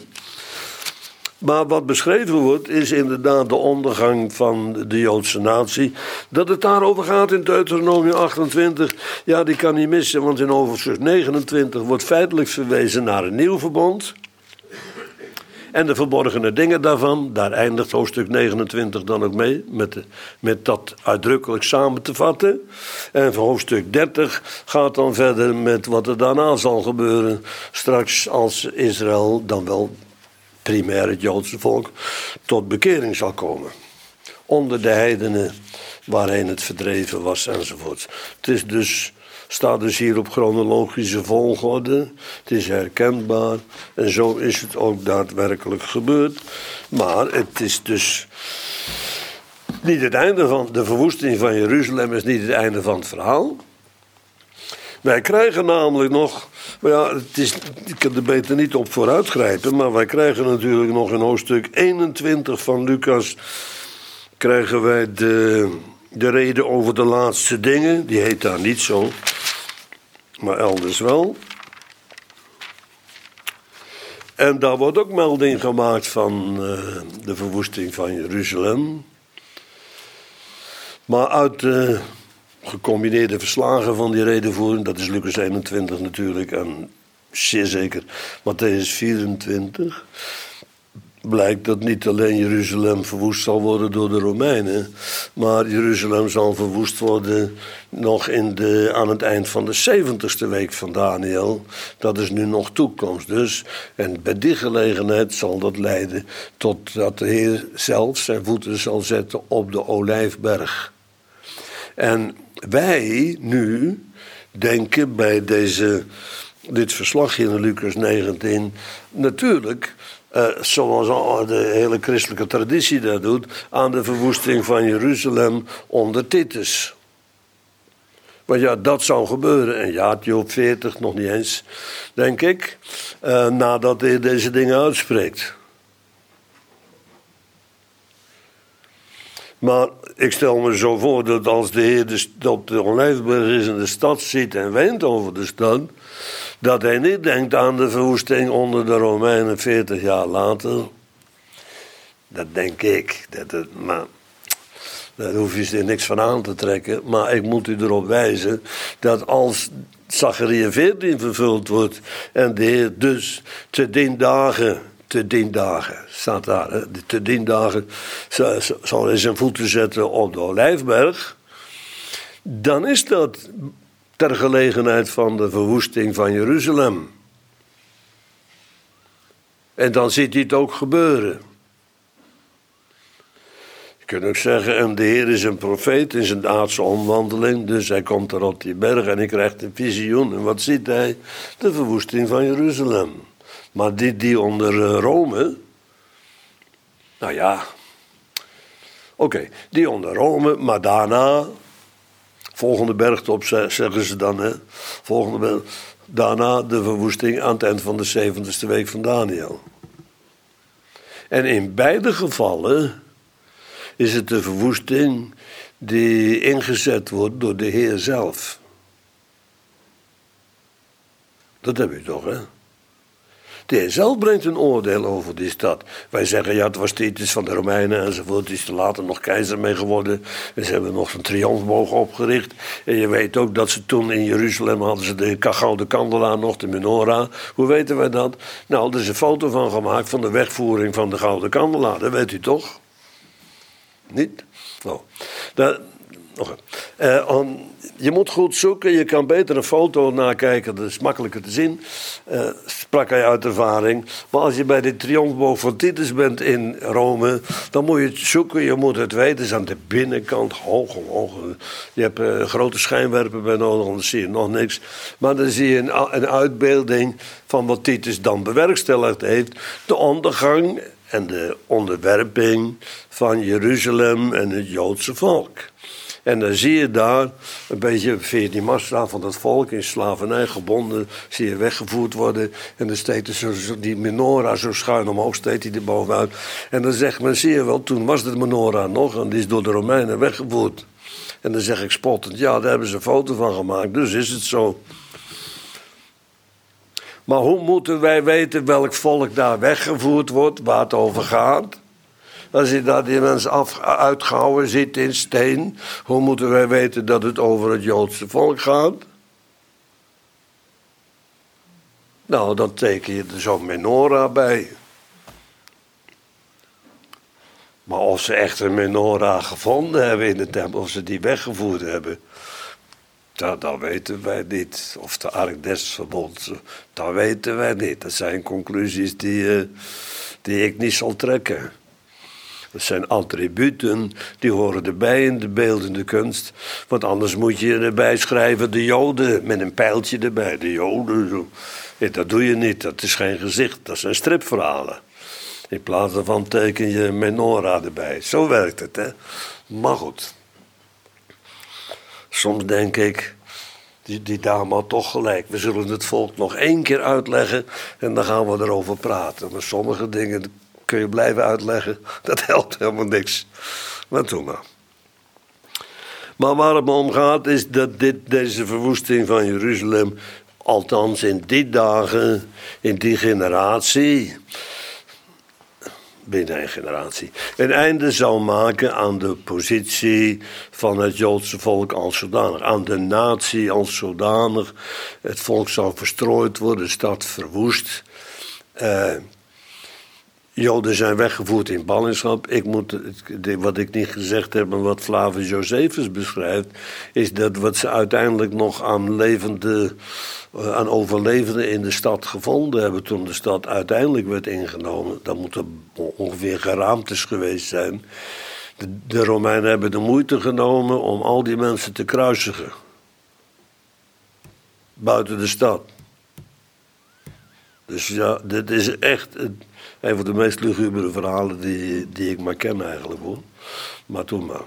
Maar wat beschreven wordt, is inderdaad de ondergang van de Joodse natie. Dat het daarover gaat in Deuteronomium achtentwintig, ja, die kan niet missen. Want in hoofdstuk negenentwintig wordt feitelijk verwezen naar een nieuw verbond. En de verborgene dingen daarvan, daar eindigt hoofdstuk negenentwintig dan ook mee, met, de, met dat uitdrukkelijk samen te vatten. En van hoofdstuk dertig gaat dan verder met wat er daarna zal gebeuren, straks als Israël dan wel primair het Joodse volk tot bekering zal komen. Onder de heidenen waarheen het verdreven was enzovoort. Het is dus, staat dus hier op chronologische volgorde. Het is herkenbaar. En zo is het ook daadwerkelijk gebeurd. Maar het is dus niet het einde van de verwoesting van Jeruzalem, is niet het einde van het verhaal. Wij krijgen namelijk nog, ja, het is, ik kan er beter niet op vooruitgrijpen, maar wij krijgen natuurlijk nog in hoofdstuk eenentwintig van Lucas, krijgen wij de, de reden over de laatste dingen. Die heet daar niet zo, maar elders wel. En daar wordt ook melding gemaakt van uh, de verwoesting van Jeruzalem. Maar uit de gecombineerde verslagen van die redenvoering, dat is Lucas eenentwintig natuurlijk en zeer zeker Mattheüs vierentwintig, blijkt dat niet alleen Jeruzalem verwoest zal worden door de Romeinen, maar Jeruzalem zal verwoest worden nog in de, aan het eind van de zeventigste week van Daniel. Dat is nu nog toekomst dus. En bij die gelegenheid zal dat leiden tot dat de Heer zelf zijn voeten zal zetten op de Olijfberg. En wij nu denken bij deze, dit verslagje in Lucas negentien natuurlijk, Uh, zoals de hele christelijke traditie dat doet, aan de verwoesting van Jeruzalem onder Titus. Want ja, dat zou gebeuren. En ja, Job veertig nog niet eens, denk ik, uh, nadat hij deze dingen uitspreekt. Maar ik stel me zo voor dat als de Heer de, op de Olijfberg is en de stad ziet en weent over de stad, dat hij niet denkt aan de verwoesting onder de Romeinen veertig jaar later. Dat denk ik. Dat het, maar daar hoef je er niks van aan te trekken. Maar ik moet u erop wijzen dat als Zacharia veertien vervuld wordt en de Heer dus te dien dagen, te dien dagen, staat daar, hè, te dien dagen zal hij zijn voeten zetten op de Olijfberg, dan is dat ter gelegenheid van de verwoesting van Jeruzalem. En dan ziet hij het ook gebeuren. Je kunt ook zeggen, en de Heer is een profeet in zijn aardse omwandeling, dus hij komt er op die berg en hij krijgt een visioen. En wat ziet hij? De verwoesting van Jeruzalem. Maar die, die onder Rome, nou ja, oké, okay, die onder Rome, maar daarna, volgende bergtop zeggen ze dan, hè, volgende berg, daarna de verwoesting aan het eind van de zeventigste week van Daniel. En in beide gevallen is het de verwoesting die ingezet wordt door de Heer zelf. Dat heb je toch, hè? De Heer zelf brengt een oordeel over die stad. Wij zeggen, ja, het was Titus van de Romeinen enzovoort. Die is er later nog keizer mee geworden. En ze hebben nog een triomfboog opgericht. En je weet ook dat ze toen in Jeruzalem hadden ze de gouden kandelaar nog, de menorah. Hoe weten wij dat? Nou, er is een foto van gemaakt van de wegvoering van de gouden kandelaar. Dat weet u toch? Niet? Oh. Dat, nog uh, on, je moet goed zoeken, je kan beter een foto nakijken, dat is makkelijker te zien, uh, sprak hij uit ervaring. Maar als je bij de triomfboog van Titus bent in Rome, dan moet je het zoeken, je moet het weten, het is aan de binnenkant hoog, hoog. Je hebt uh, grote schijnwerper bij nodig, anders zie je nog niks. Maar dan zie je een, een uitbeelding van wat Titus dan bewerkstelligd heeft, de ondergang en de onderwerping van Jeruzalem en het Joodse volk. En dan zie je daar een beetje veertien massa van dat volk in slavernij gebonden, zie je weggevoerd worden. En dan steekt er zo, zo, die menorah zo schuin omhoog, steekt hij er bovenuit. En dan zegt men, zie je wel, toen was de menorah nog en die is door de Romeinen weggevoerd. En dan zeg ik spottend, ja, daar hebben ze een foto van gemaakt, dus is het zo. Maar hoe moeten wij weten welk volk daar weggevoerd wordt, waar het over gaat? Als je daar die mensen af, uitgehouden ziet in steen, hoe moeten wij weten dat het over het Joodse volk gaat? Nou, dan teken je er zo'n menorah bij. Maar of ze echt een menorah gevonden hebben in de tempel, of ze die weggevoerd hebben, dat, dat weten wij niet. Of de Ark des Verbonds, dat weten wij niet. Dat zijn conclusies die, uh, die ik niet zal trekken. Dat zijn attributen, die horen erbij in de beeldende kunst. Want anders moet je erbij schrijven de Joden, met een pijltje erbij. De Joden, nee, dat doe je niet, dat is geen gezicht, dat zijn stripverhalen. In plaats daarvan teken je menorah erbij. Zo werkt het, hè. Maar goed. Soms denk ik, die, die dame had toch gelijk. We zullen het volk nog één keer uitleggen en dan gaan we erover praten. Maar sommige dingen kun je blijven uitleggen, dat helpt helemaal niks. Maar doe maar. Maar waar het me om gaat is dat dit, deze verwoesting van Jeruzalem althans in die dagen, in die generatie, binnen een generatie, een einde zou maken aan de positie van het Joodse volk als zodanig, aan de natie als zodanig. Het volk zou verstrooid worden, de stad verwoest. Uh, Joden zijn weggevoerd in ballingschap. Ik moet, wat ik niet gezegd heb en wat Flavius Josephus beschrijft, is dat wat ze uiteindelijk nog aan levende, aan overlevenden in de stad gevonden hebben toen de stad uiteindelijk werd ingenomen. Dat moeten ongeveer geraamtes geweest zijn. De, de Romeinen hebben de moeite genomen om al die mensen te kruisigen. Buiten de stad. Dus ja, dit is echt een, een van de meest lugubere verhalen die, die ik maar ken eigenlijk hoor. Maar toen maar.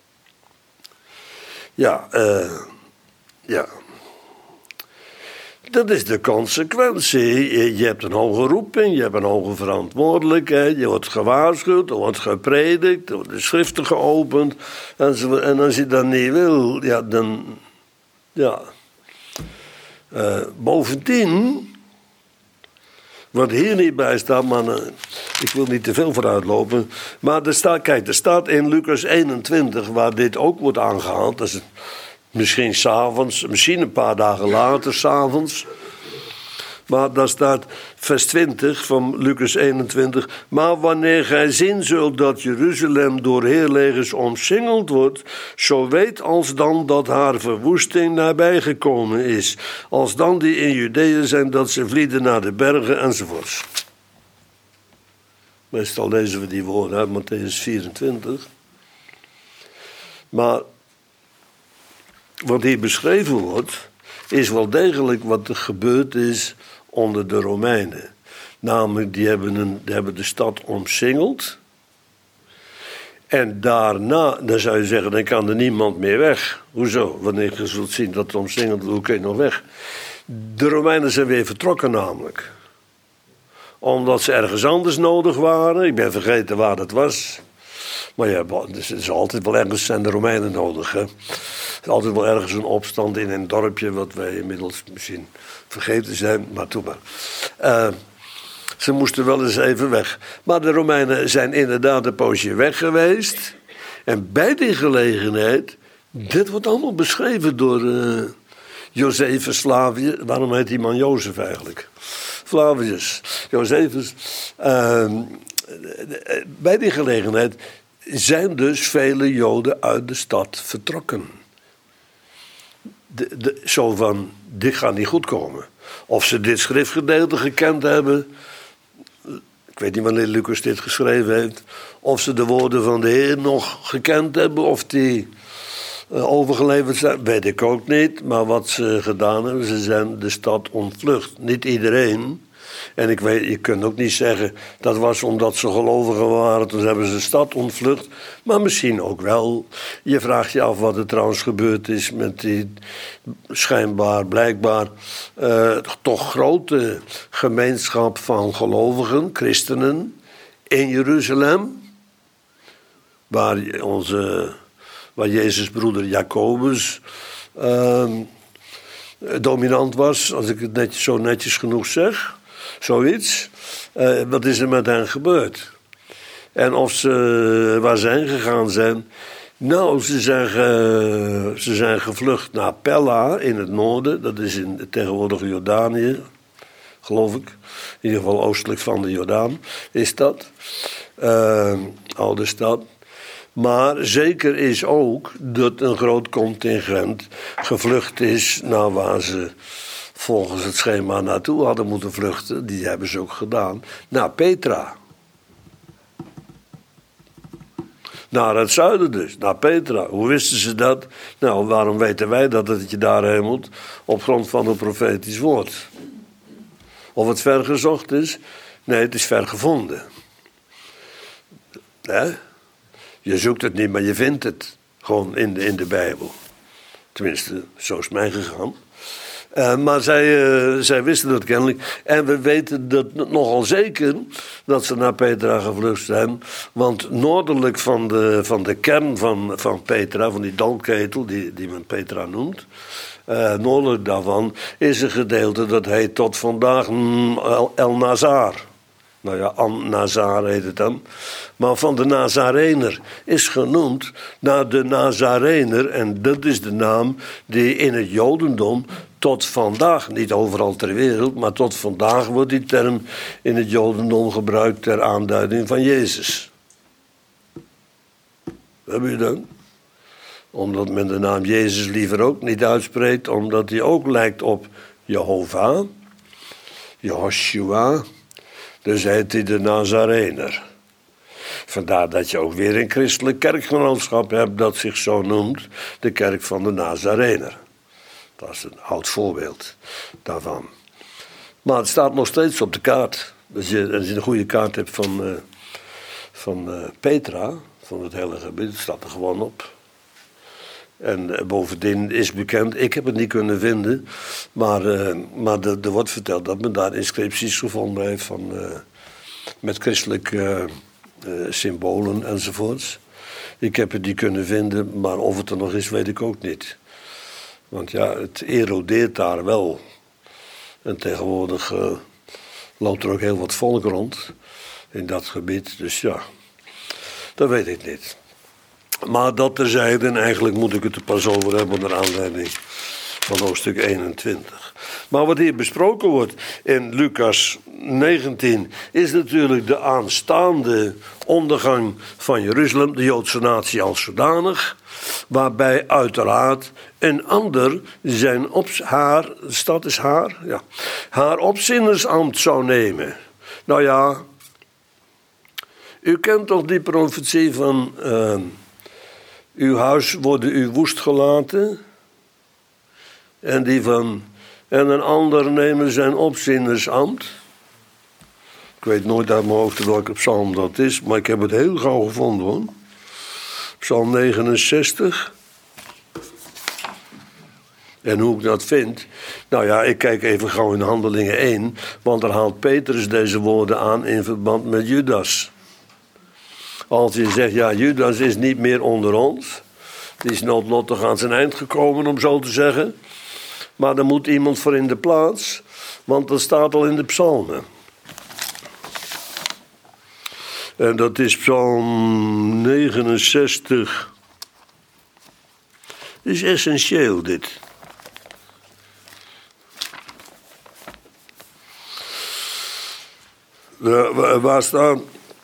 Ja, uh, ja. Dat is de consequentie. Je, je hebt een hoge roeping, je hebt een hoge verantwoordelijkheid, je wordt gewaarschuwd, er wordt gepredikt, er worden schriften geopend. En, zo, en als je dat niet wil, ja, dan. Ja. Uh, bovendien. Wat hier niet bij staat, maar uh, ik wil niet te veel vooruitlopen. Maar er staat, kijk, er staat in Lucas eenentwintig, waar dit ook wordt aangehaald. Dat is misschien 's avonds, misschien een paar dagen later 's avonds. Maar daar staat vers twintig van Lucas eenentwintig. Maar wanneer gij zien zult dat Jeruzalem door heerlegers omsingeld wordt, zo weet alsdan dat haar verwoesting nabijgekomen is. Alsdan die in Judea zijn, dat ze vlieden naar de bergen enzovoorts. Meestal lezen we die woorden uit Mattheüs vierentwintig. Maar wat hier beschreven wordt, is wel degelijk wat er gebeurd is onder de Romeinen. Namelijk, die hebben, een, die hebben de stad omsingeld. En daarna, dan zou je zeggen, dan kan er niemand meer weg. Hoezo? Wanneer je zult zien dat het omsingeld is, hoe kun je nog weg? De Romeinen zijn weer vertrokken namelijk. Omdat ze ergens anders nodig waren. Ik ben vergeten waar dat was. Maar ja, dus er is altijd wel ergens zijn de Romeinen nodig. Hè? Er is altijd wel ergens een opstand in een dorpje, wat wij inmiddels misschien vergeten zijn, maar toe maar. Uh, ze moesten wel eens even weg. Maar de Romeinen zijn inderdaad een poosje weg geweest. En bij die gelegenheid, dit wordt allemaal beschreven door uh, Josephus Flavius. Waarom heet die man Jozef eigenlijk? Flavius, Josephus. Uh, bij die gelegenheid zijn dus vele Joden uit de stad vertrokken. De, de, zo van, dit gaat niet goed komen. Of ze dit schriftgedeelte gekend hebben. Ik weet niet wanneer Lucas dit geschreven heeft. Of ze de woorden van de Heer nog gekend hebben. Of die uh, overgeleverd zijn. Weet ik ook niet. Maar wat ze gedaan hebben, ze zijn de stad ontvlucht. Niet iedereen. En ik weet, je kunt ook niet zeggen, dat was omdat ze gelovigen waren, toen hebben ze de stad ontvlucht. Maar misschien ook wel. Je vraagt je af wat er trouwens gebeurd is met die schijnbaar, blijkbaar, uh, toch grote gemeenschap van gelovigen, christenen, in Jeruzalem. Waar onze, waar Jezus' broeder Jacobus uh, dominant was, als ik het netjes, zo netjes genoeg zeg. Zoiets. Uh, wat is er met hen gebeurd? En of ze waar ze heen gegaan zijn. Nou, ze zijn, ge, ze zijn gevlucht naar Pella in het noorden. Dat is in het tegenwoordige Jordanië, geloof ik. In ieder geval oostelijk van de Jordaan is dat. Uh, oude stad. Maar zeker is ook dat een groot contingent gevlucht is naar waar ze volgens het schema naartoe hadden moeten vluchten. Die hebben ze ook gedaan. Naar Petra. Naar het zuiden dus, naar Petra. Hoe wisten ze dat? Nou, waarom weten wij dat het je daarheen moet? Op grond van een profetisch woord. Of het ver gezocht is? Nee, het is ver gevonden. Hè? Je zoekt het niet, maar je vindt het. Gewoon in de, in de Bijbel. Tenminste, zo is mij gegaan. Uh, maar zij, uh, zij wisten dat kennelijk. En we weten dat nogal zeker dat ze naar Petra gevlucht zijn. Want noordelijk van de, van de kern van, van Petra, van die dalketel die, die men Petra noemt. Uh, noordelijk daarvan is een gedeelte dat heet tot vandaag mm, El, El Nazar. Nou ja, An-Nazar heet het dan. Maar van de Nazarener is genoemd naar de Nazarener. En dat is de naam die in het Jodendom tot vandaag, niet overal ter wereld, maar tot vandaag wordt die term in het Jodendom gebruikt ter aanduiding van Jezus. Heb je dan? Omdat men de naam Jezus liever ook niet uitspreekt, omdat hij ook lijkt op Jehovah, Jehoshua. Dus heet hij de Nazarener. Vandaar dat je ook weer een christelijk kerkgenootschap hebt dat zich zo noemt, de kerk van de Nazarener. Dat is een oud voorbeeld daarvan. Maar het staat nog steeds op de kaart. Dus je, als je een goede kaart hebt van, uh, van uh, Petra, van het hele gebied, het staat er gewoon op. En uh, bovendien is bekend, ik heb het niet kunnen vinden, maar, uh, maar er, er wordt verteld dat men daar inscripties gevonden heeft van, uh, met christelijke uh, uh, symbolen enzovoorts. Ik heb het niet kunnen vinden, maar of het er nog is, weet ik ook niet. Want ja, het erodeert daar wel. En tegenwoordig uh, loopt er ook heel wat volk rond in dat gebied. Dus ja, dat weet ik niet. Maar dat terzijde, en eigenlijk moet ik het er pas over hebben naar aanleiding van hoofdstuk eenentwintig. Maar wat hier besproken wordt in Lucas negentien is natuurlijk de aanstaande ondergang van Jeruzalem, de Joodse natie als zodanig. Waarbij uiteraard een ander zijn op, haar, de stad is haar, ja, haar opzinnersambt zou nemen. Nou ja, u kent toch die profetie van uh, uw huis wordt u woest gelaten. En die van en een ander nemen zijn opzinnersambt. Ik weet nooit uit mijn hoofd welke psalm dat is, maar ik heb het heel gauw gevonden hoor. Psalm negenenzestig. En hoe ik dat vind? Nou ja, ik kijk even gauw in Handelingen één. Want daar haalt Petrus deze woorden aan in verband met Judas. Als je zegt, ja, Judas is niet meer onder ons. Die is noodlottig aan zijn eind gekomen, om zo te zeggen. Maar er moet iemand voor in de plaats. Want dat staat al in de psalmen. En dat is Psalm negenenzestig. Dat is essentieel, dit. De, waar staat...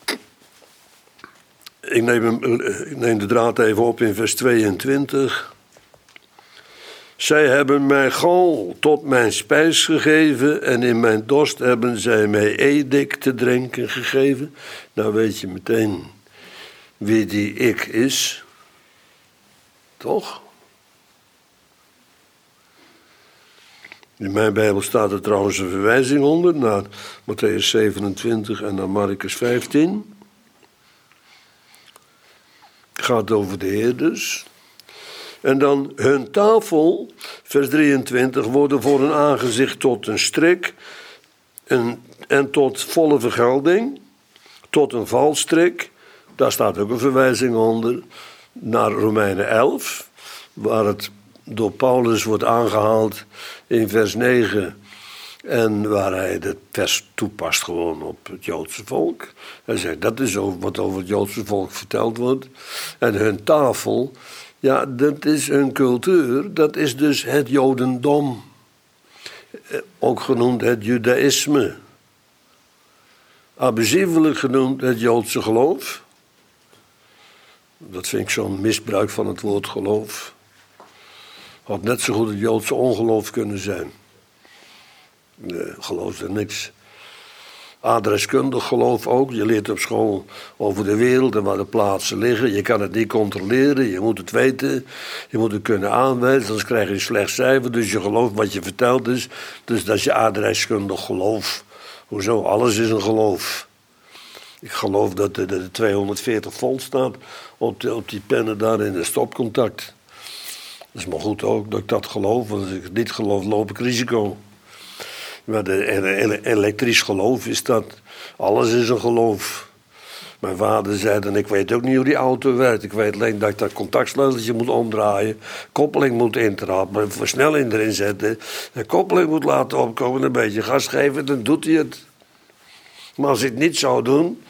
Ik neem, hem, ik neem de draad even op in vers tweeëntwintig. Zij hebben mij gal tot mijn spijs gegeven en in mijn dorst hebben zij mij edik te drinken gegeven. Nou weet je meteen wie die ik is. Toch? In mijn Bijbel staat er trouwens een verwijzing onder naar Mattheüs zevenentwintig en naar Marcus vijftien. Het gaat over de herders. En dan hun tafel, vers drieëntwintig, worden voor hun aangezicht tot een strik en, en tot volle vergelding, tot een valstrik. Daar staat ook een verwijzing onder naar Romeinen elf, waar het door Paulus wordt aangehaald in vers negen. En waar hij het vers toepast gewoon op het Joodse volk. Hij zegt, dat is wat over het Joodse volk verteld wordt. En hun tafel, ja, dat is hun cultuur. Dat is dus het Jodendom. Ook genoemd het Judaïsme. Abusievelijk genoemd het Joodse geloof. Dat vind ik zo'n misbruik van het woord geloof. Had net zo goed het Joodse ongeloof kunnen zijn. Nee, geloof er niks. Adreskundig geloof ook. Je leert op school over de wereld en waar de plaatsen liggen. Je kan het niet controleren, je moet het weten. Je moet het kunnen aanwijzen, anders krijg je een slecht cijfer. Dus je gelooft wat je vertelt is. Dus dat is je adreskundig geloof. Hoezo? Alles is een geloof. Ik geloof dat er de tweehonderdveertig volt staat op, de, op die pennen daar in de stopcontact. Dat is maar goed ook dat ik dat geloof, want als ik het niet geloof, loop ik risico. Maar de ele- elektrisch geloof is dat. Alles is een geloof. Mijn vader zei dan, ik weet ook niet hoe die auto werkt. Ik weet alleen dat ik dat contactsleuteltje moet omdraaien. Koppeling moet intrappen, versnelling erin zetten. De koppeling moet laten opkomen, een beetje gas geven, dan doet hij het. Maar als ik het niet zou doen,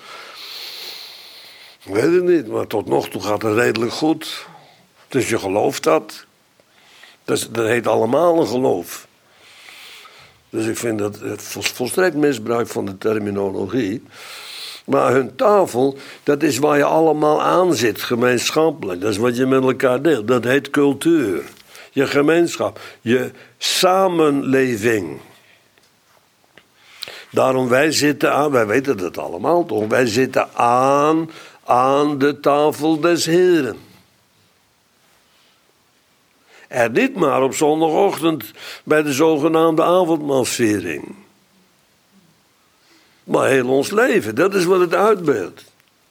ik weet het niet. Maar tot nog toe gaat het redelijk goed. Dus je gelooft dat. Dat, dat heet allemaal een geloof. Dus ik vind dat het volstrekt misbruik van de terminologie. Maar hun tafel, dat is waar je allemaal aan zit, gemeenschappelijk. Dat is wat je met elkaar deelt. Dat heet cultuur. Je gemeenschap. Je samenleving. Daarom wij zitten aan, wij weten het allemaal toch, wij zitten aan, aan de tafel des Heren. En niet maar op zondagochtend bij de zogenaamde avondmaalsviering. Maar heel ons leven, dat is wat het uitbeeldt.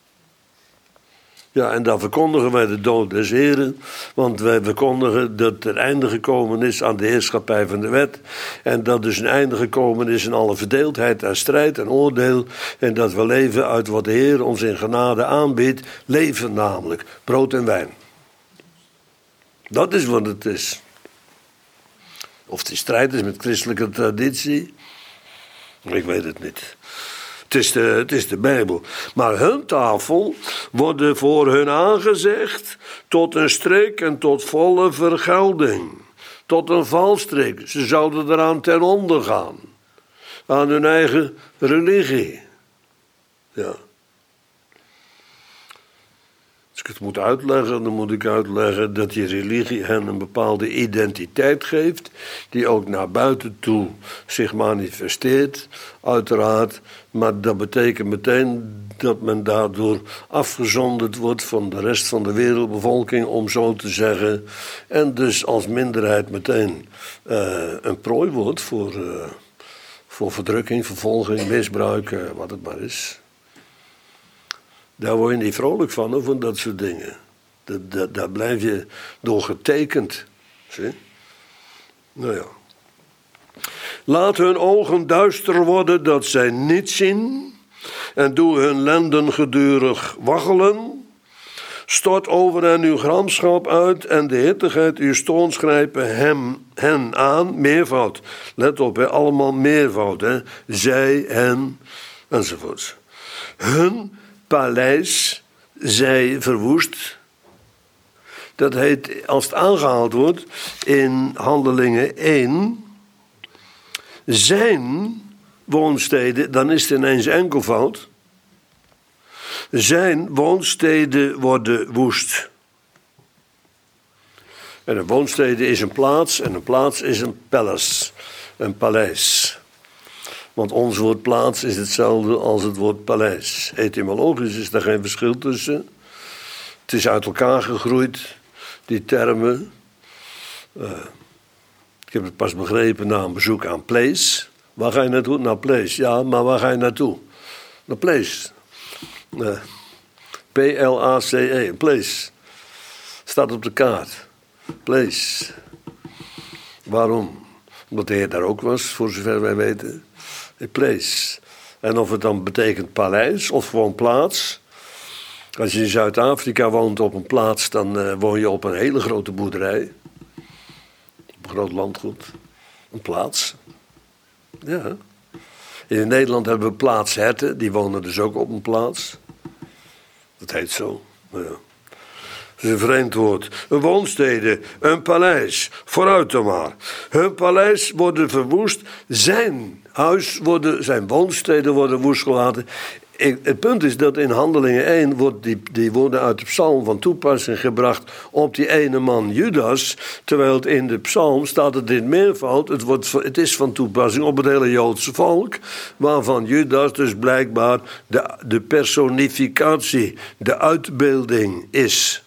Ja, en dan verkondigen wij de dood des Heren. Want wij verkondigen dat er einde gekomen is aan de heerschappij van de wet. En dat dus een einde gekomen is in alle verdeeldheid en strijd en oordeel. En dat we leven uit wat de Heer ons in genade aanbiedt. Leven namelijk, brood en wijn. Dat is wat het is. Of het in strijd is met christelijke traditie. Ik weet het niet. Het is, de, het is de Bijbel. Maar hun tafel wordt voor hun aangezegd tot een strik en tot volle vergelding. Tot een valstrik. Ze zouden eraan ten onder gaan. Aan hun eigen religie. Ja. Als ik het moet uitleggen, dan moet ik uitleggen dat die religie hen een bepaalde identiteit geeft, die ook naar buiten toe zich manifesteert, uiteraard. Maar dat betekent meteen dat men daardoor afgezonderd wordt van de rest van de wereldbevolking, om zo te zeggen. En dus als minderheid meteen uh, een prooi wordt voor, uh, voor verdrukking, vervolging, misbruik, uh, wat het maar is. Daar word je niet vrolijk van, of van dat soort dingen. Dat, dat, daar blijf je door getekend. Zie? Nou ja. Laat hun ogen duister worden, dat zij niet zien. En doe hun lenden gedurig waggelen. Stort over hen uw gramschap uit en de hittigheid uw stoons grijpen hem, hen aan. Meervoud. Let op, hè, allemaal meervoud. Hè. Zij, hen, enzovoorts. Hun paleis zij verwoest. Dat heet, als het aangehaald wordt in Handelingen één, zijn woonsteden, dan is het ineens enkelvoud. Zijn woonsteden worden woest. En een woonstede is een plaats en een plaats is een palace, een paleis. Want ons woord plaats is hetzelfde als het woord paleis. Etymologisch is daar geen verschil tussen. Het is uit elkaar gegroeid, die termen. Uh, ik heb het pas begrepen na een bezoek aan Place. Waar ga je naartoe? Naar Place. Ja, maar waar ga je naartoe? Naar Place. Uh, P L A C E, Place. Staat op de kaart. Place. Waarom? Omdat de Heer daar ook was, voor zover wij weten. A place. En of het dan betekent paleis of gewoon plaats. Als je in Zuid-Afrika woont op een plaats, dan uh, woon je op een hele grote boerderij. Op een groot landgoed. Een plaats. Ja. In Nederland hebben we plaatsherten, die wonen dus ook op een plaats. Dat heet zo. Ja. Dat is een vreemd woord. Een woonstede, een paleis. Vooruit dan maar. Hun paleis worden verwoest. Zijn huis worden, zijn woonsteden worden woest gelaten. Ik, het punt is dat in Handelingen één wordt die, die woorden uit de psalm van toepassing gebracht op die ene man Judas. Terwijl het in de psalm staat het in meervoud. Het, wordt, het is van toepassing op het hele Joodse volk. Waarvan Judas dus blijkbaar de, de personificatie, de uitbeelding is.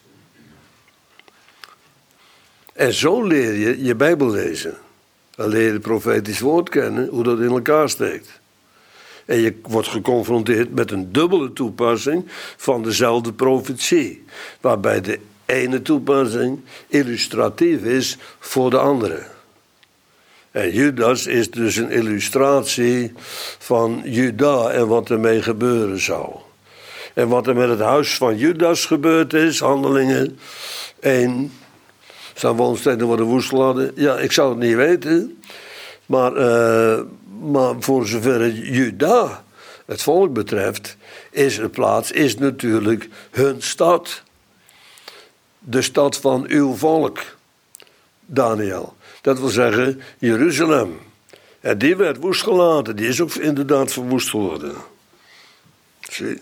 En zo leer je je Bijbel lezen. Dan leer je het profetisch woord kennen, hoe dat in elkaar steekt. En je wordt geconfronteerd met een dubbele toepassing van dezelfde profetie. Waarbij de ene toepassing illustratief is voor de andere. En Judas is dus een illustratie van Juda en wat ermee gebeuren zou. En wat er met het huis van Judas gebeurd is, Handelingen één, zijn woonsteden worden woest geladen. Ja, ik zou het niet weten. Maar, uh, maar voor zover Juda het volk betreft, is de plaats, is natuurlijk hun stad. De stad van uw volk, Daniel. Dat wil zeggen Jeruzalem. En die werd woest gelaten. Die is ook inderdaad verwoest geworden. Zie.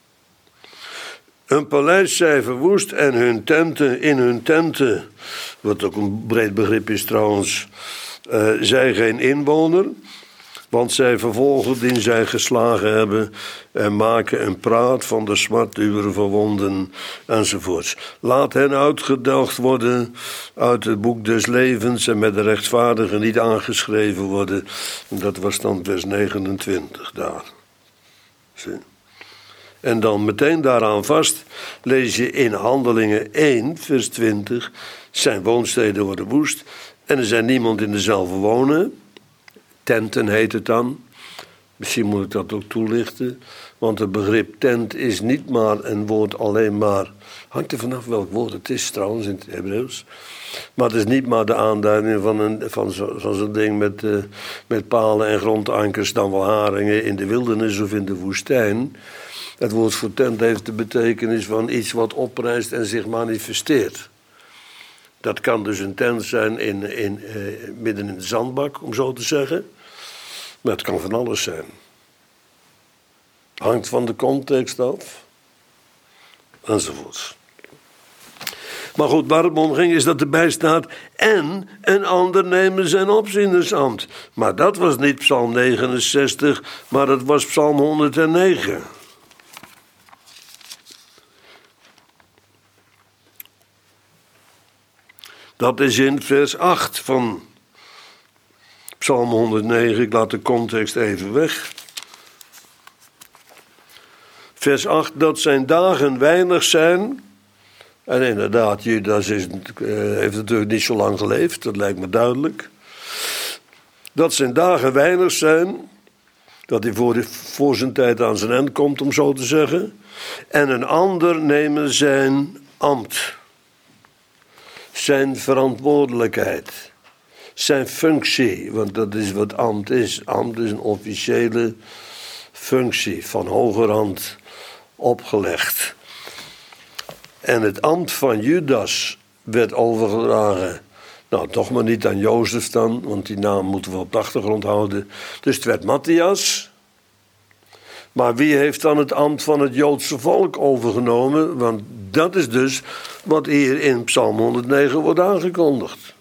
Hun paleis zij verwoest en hun tenten, in hun tenten, wat ook een breed begrip is trouwens, uh, zij geen inwoner. Want zij vervolgen die zij geslagen hebben en maken een praat van de smart uwer verwonden enzovoorts. Laat hen uitgedelgd worden uit het boek des levens en met de rechtvaardigen niet aangeschreven worden. Dat was dan vers negenentwintig daar. Zie. En dan meteen daaraan vast lees je in Handelingen één, vers twintig. Zijn woonsteden worden woest en er zijn niemand in dezelfde wonen. Tenten heet het dan. Misschien moet ik dat ook toelichten. Want het begrip tent is niet maar een woord alleen maar. Hangt er vanaf welk woord het is trouwens in het Hebreeuws. Maar het is niet maar de aanduiding van, een, van, zo, van zo'n ding met, uh, met palen en grondankers, dan wel haringen in de wildernis of in de woestijn. Het woord voor tent heeft de betekenis van iets wat oprijst en zich manifesteert. Dat kan dus een tent zijn in, in, uh, midden in de zandbak, om zo te zeggen. Maar het kan van alles zijn. Hangt van de context af. Enzovoorts. Maar goed, waar het om ging is dat erbij staat. En een ander nemen zijn opzienersambt. Maar dat was niet Psalm negenenzestig, maar dat was Psalm honderdnegen. Dat is in vers acht van Psalm honderdnegen. Ik laat de context even weg. Vers acht, dat zijn dagen weinig zijn. En inderdaad, Judas is, uh, heeft natuurlijk niet zo lang geleefd. Dat lijkt me duidelijk. Dat zijn dagen weinig zijn. Dat hij voor, de, voor zijn tijd aan zijn eind komt, om zo te zeggen. En een ander nemen zijn ambt. Zijn verantwoordelijkheid. Zijn functie, want dat is wat ambt is. Ambt is een officiële functie, van hogerhand opgelegd. En het ambt van Judas werd overgedragen. Nou, toch maar niet aan Jozef dan, want die naam moeten we op de achtergrond houden. Dus het werd Matthias. Maar wie heeft dan het ambt van het Joodse volk overgenomen? Want dat is dus wat hier in Psalm honderdnegen wordt aangekondigd.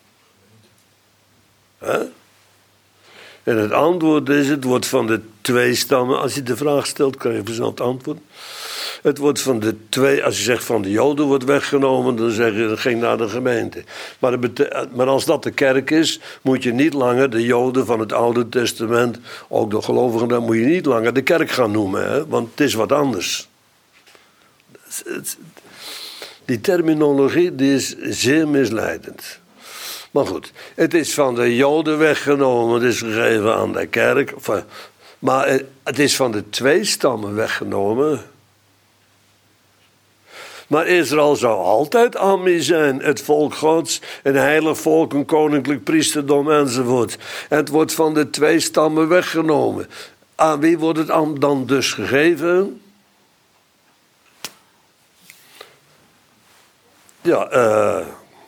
He? En het antwoord is, het wordt van de twee stammen. Als je de vraag stelt, krijg je vanzelf het antwoord. Het wordt van de twee, als je zegt van de Joden wordt weggenomen, dan zeg je dat ging naar de gemeente. Maar, dat bete- maar als dat de kerk is, moet je niet langer de Joden van het Oude Testament, ook de gelovigen, dan moet je niet langer de kerk gaan noemen, hè? Want het is wat anders. Die terminologie die is zeer misleidend. Maar goed, het is van de Joden weggenomen, het is gegeven aan de kerk. Maar het is van de twee stammen weggenomen. Maar Israël zou altijd Ammi zijn, het volk Gods, een heilig volk, een koninklijk priesterdom enzovoort. En het wordt van de twee stammen weggenomen. Aan wie wordt het dan dus gegeven? Ja, uh,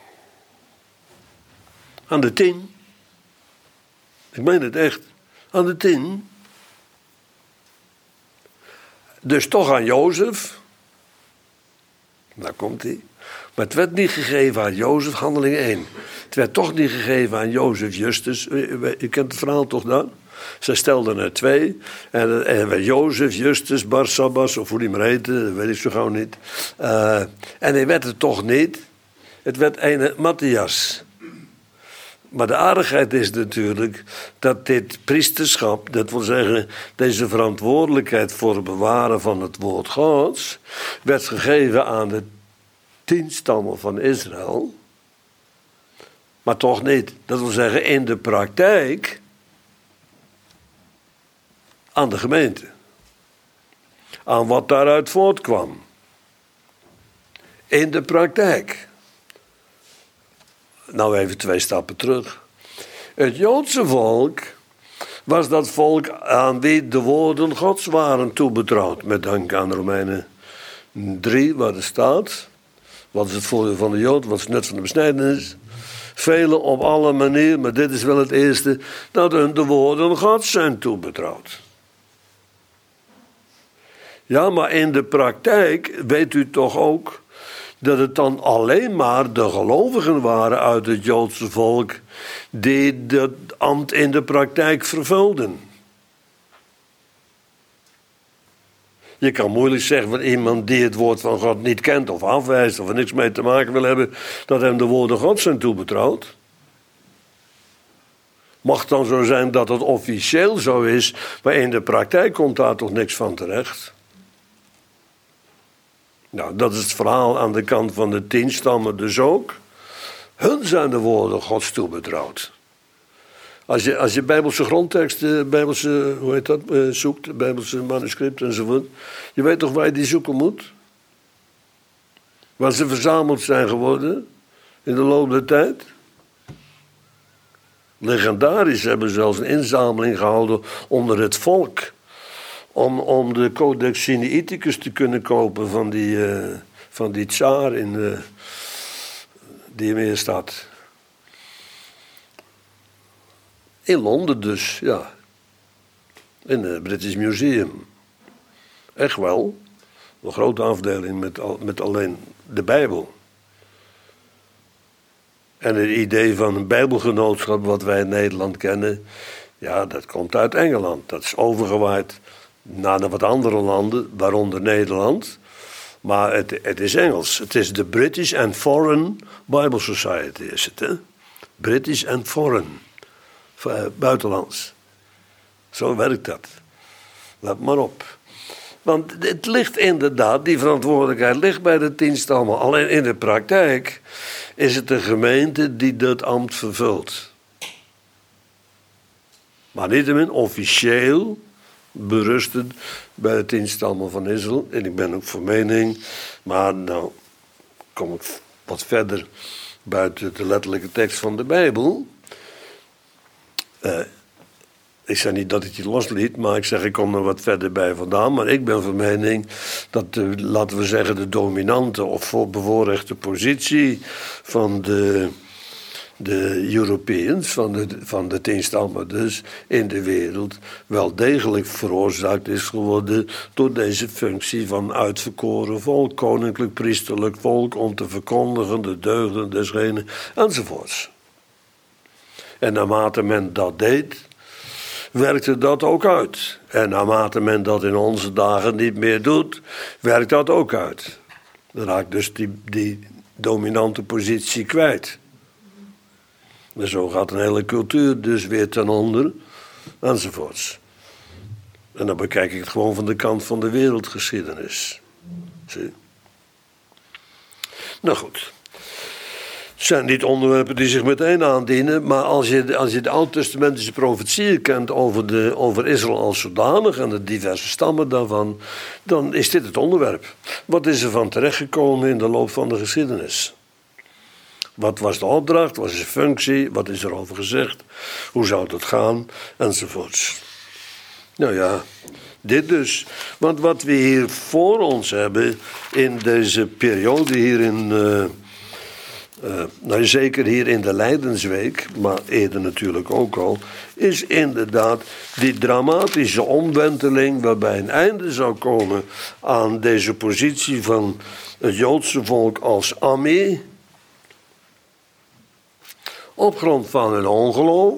aan de tien. Ik meen het echt. Aan de tien. Dus toch aan Jozef. Daar komt hij. Maar het werd niet gegeven aan Jozef, Handelingen één. Het werd toch niet gegeven aan Jozef Justus. U kent het verhaal toch dan? Ze stelden er twee. En, en Jozef, Justus, Barsabbas, of hoe die maar heette, dat weet ik zo gauw niet. Uh, en hij werd het toch niet. Het werd een Matthias. Maar de aardigheid is natuurlijk dat dit priesterschap, dat wil zeggen deze verantwoordelijkheid voor het bewaren van het woord Gods, werd gegeven aan de tien stammen van Israël. Maar toch niet. Dat wil zeggen, in de praktijk aan de gemeente. Aan wat daaruit voortkwam. In de praktijk. Nou even twee stappen terug. Het Joodse volk was dat volk aan wie de woorden Gods waren toebetrouwd. Met dank aan Romeinen drie, waar er staat. Wat is het voordeel van de Jood? Wat is het nut van de besnijdenis? Velen op alle manieren, maar dit is wel het eerste, dat hun de woorden Gods zijn toebetrouwd. Ja, maar in de praktijk weet u toch ook dat het dan alleen maar de gelovigen waren uit het Joodse volk die dat ambt in de praktijk vervulden. Je kan moeilijk zeggen van iemand die het woord van God niet kent of afwijst of er niks mee te maken wil hebben, dat hem de woorden Gods zijn toebetrouwd. Mag dan zo zijn dat het officieel zo is, maar in de praktijk komt daar toch niks van terecht. Nou, dat is het verhaal aan de kant van de tien stammen dus ook. Hun zijn de woorden Gods toebetrouwd. Als je, als je Bijbelse grondteksten, Bijbelse, hoe heet dat, uh, zoekt, Bijbelse manuscripten enzovoort. Je weet toch waar je die zoeken moet? Waar ze verzameld zijn geworden in de loop der tijd. Legendarisch hebben ze zelfs een inzameling gehouden onder het volk. Om, om de Codex Sinaiticus te kunnen kopen van die, uh, van die tsaar in uh, die meer staat. In Londen dus, ja. In het British Museum. Echt wel. Een grote afdeling met, al, met alleen de Bijbel. En het idee van een Bijbelgenootschap wat wij in Nederland kennen, ja, dat komt uit Engeland. Dat is overgewaaid naar wat andere landen, waaronder Nederland. Maar het, het is Engels. Het is de British and Foreign Bible Society, is het, hè? British and Foreign. Buitenlands. Zo werkt dat. Let maar op. Want het ligt inderdaad, die verantwoordelijkheid ligt bij de tien stammen. Alleen in de praktijk is het de gemeente die dat ambt vervult. Maar niettemin officieel berustend bij de tien stammen van Israël. En ik ben ook van mening, maar nou kom ik wat verder buiten de letterlijke tekst van de Bijbel. Uh, ik zeg niet dat ik je losliet, maar ik zeg ik kom er wat verder bij vandaan. Maar ik ben van mening dat de, laten we zeggen, de dominante of bevoorrechte positie van de, de Europeërs, van de, van de tien stammen dus, in de wereld wel degelijk veroorzaakt is geworden door deze functie van uitverkoren volk, koninklijk, priesterlijk volk, om te verkondigen de deugden desgene enzovoorts. En naarmate men dat deed, werkte dat ook uit. En naarmate men dat in onze dagen niet meer doet, werkt dat ook uit. Dan raakt dus die, die dominante positie kwijt. En zo gaat een hele cultuur dus weer ten onder, enzovoorts. En dan bekijk ik het gewoon van de kant van de wereldgeschiedenis. Zie? Nou goed. Het zijn niet onderwerpen die zich meteen aandienen, maar als je, als je de oud-testamentische profetieën kent over, de, over Israël als zodanig en de diverse stammen daarvan, dan is dit het onderwerp. Wat is er van terechtgekomen in de loop van de geschiedenis? Wat was de opdracht, wat is de functie, wat is er over gezegd, hoe zou het gaan, enzovoorts. Nou ja, dit dus. Want wat we hier voor ons hebben in deze periode hier in... Uh, Uh, nou, zeker hier in de Lijdensweek, maar eerder natuurlijk ook al, is inderdaad die dramatische omwenteling waarbij een einde zou komen aan deze positie van het Joodse volk als Ami, op grond van hun ongeloof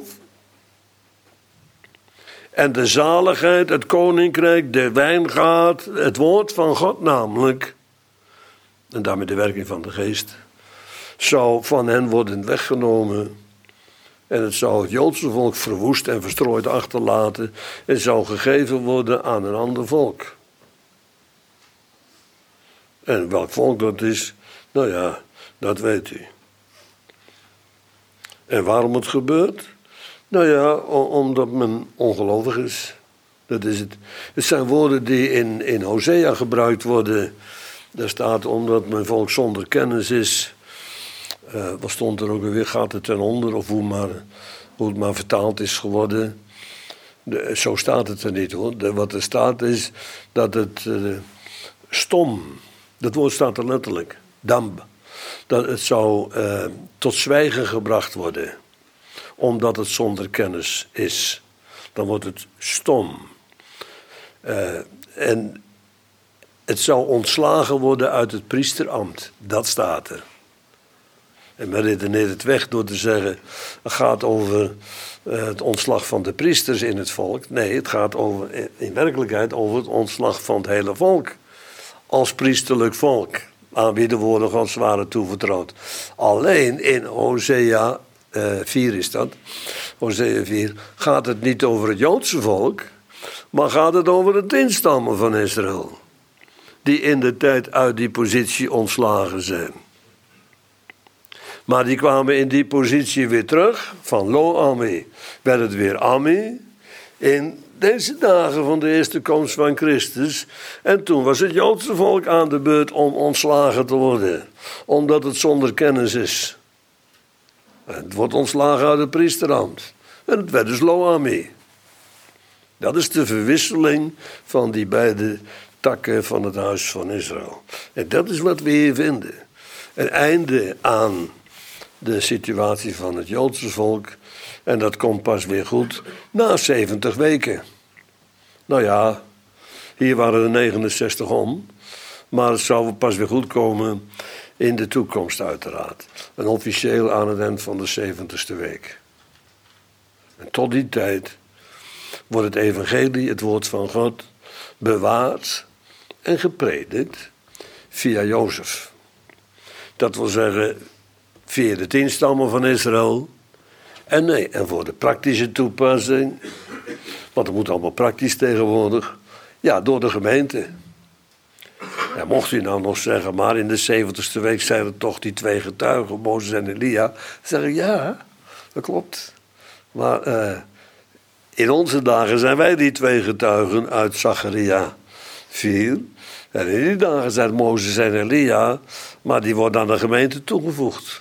en de zaligheid, het koninkrijk, de wijngaard, het woord van God namelijk, en daarmee de werking van de geest, zou van hen worden weggenomen. En het zou het Joodse volk verwoest en verstrooid achterlaten. En zou gegeven worden aan een ander volk. En welk volk dat is, Nou ja, dat weet u. En waarom het gebeurt? Nou ja, omdat men ongelovig is. Dat is het. Het zijn woorden die in, in Hosea gebruikt worden. Daar staat omdat mijn volk zonder kennis is. Uh, wat stond er ook weer? Gaat het ten onder? Of hoe, maar, hoe het maar vertaald is geworden. De, zo staat het er niet hoor. De, wat er staat is dat het uh, stom. Dat woord staat er letterlijk. Damb. Dat het zou uh, tot zwijgen gebracht worden. Omdat het zonder kennis is. Dan wordt het stom. Uh, en het zou ontslagen worden uit het priesterambt. Dat staat er. En men redeneert het weg door te zeggen... het gaat over uh, het ontslag van de priesters in het volk. Nee, het gaat over, in werkelijkheid over het ontslag van het hele volk. Als priesterlijk volk. Aan wie de woorden Gods waren toevertrouwd. Alleen in Hosea uh, vier is dat. Hosea vier gaat het niet over het Joodse volk... maar gaat het over de tien stammen van Israël. Die in de tijd uit die positie ontslagen zijn. Maar die kwamen in die positie weer terug. Van Lo-Ami werd het weer Ami. In deze dagen van de eerste komst van Christus. En toen was het Joodse volk aan de beurt om ontslagen te worden. Omdat het zonder kennis is. En het wordt ontslagen uit het priesterambt. En het werd dus Lo-Ami. Dat is de verwisseling van die beide takken van het huis van Israël. En dat is wat we hier vinden. Een einde aan de situatie van het Joodse volk. En dat komt pas weer goed na zeventig weken. Nou ja, hier waren er negenenzestig om. Maar het zou pas weer goed komen in de toekomst uiteraard. En officieel aan het eind van de zeventigste week. En tot die tijd wordt het evangelie, het woord van God, bewaard en gepredikt via Jozef. Dat wil zeggen via de tien stammen van Israël. En nee, en voor de praktische toepassing, want het moet allemaal praktisch tegenwoordig, ja, door de gemeente. En mocht u nou nog zeggen, maar in de zeventigste week zijn er toch die twee getuigen, Mozes en Elia. Dan zeg ik, ja, dat klopt. Maar uh, in onze dagen zijn wij die twee getuigen uit Zacharia vier. En in die dagen zijn Mozes en Elia, maar die worden aan de gemeente toegevoegd.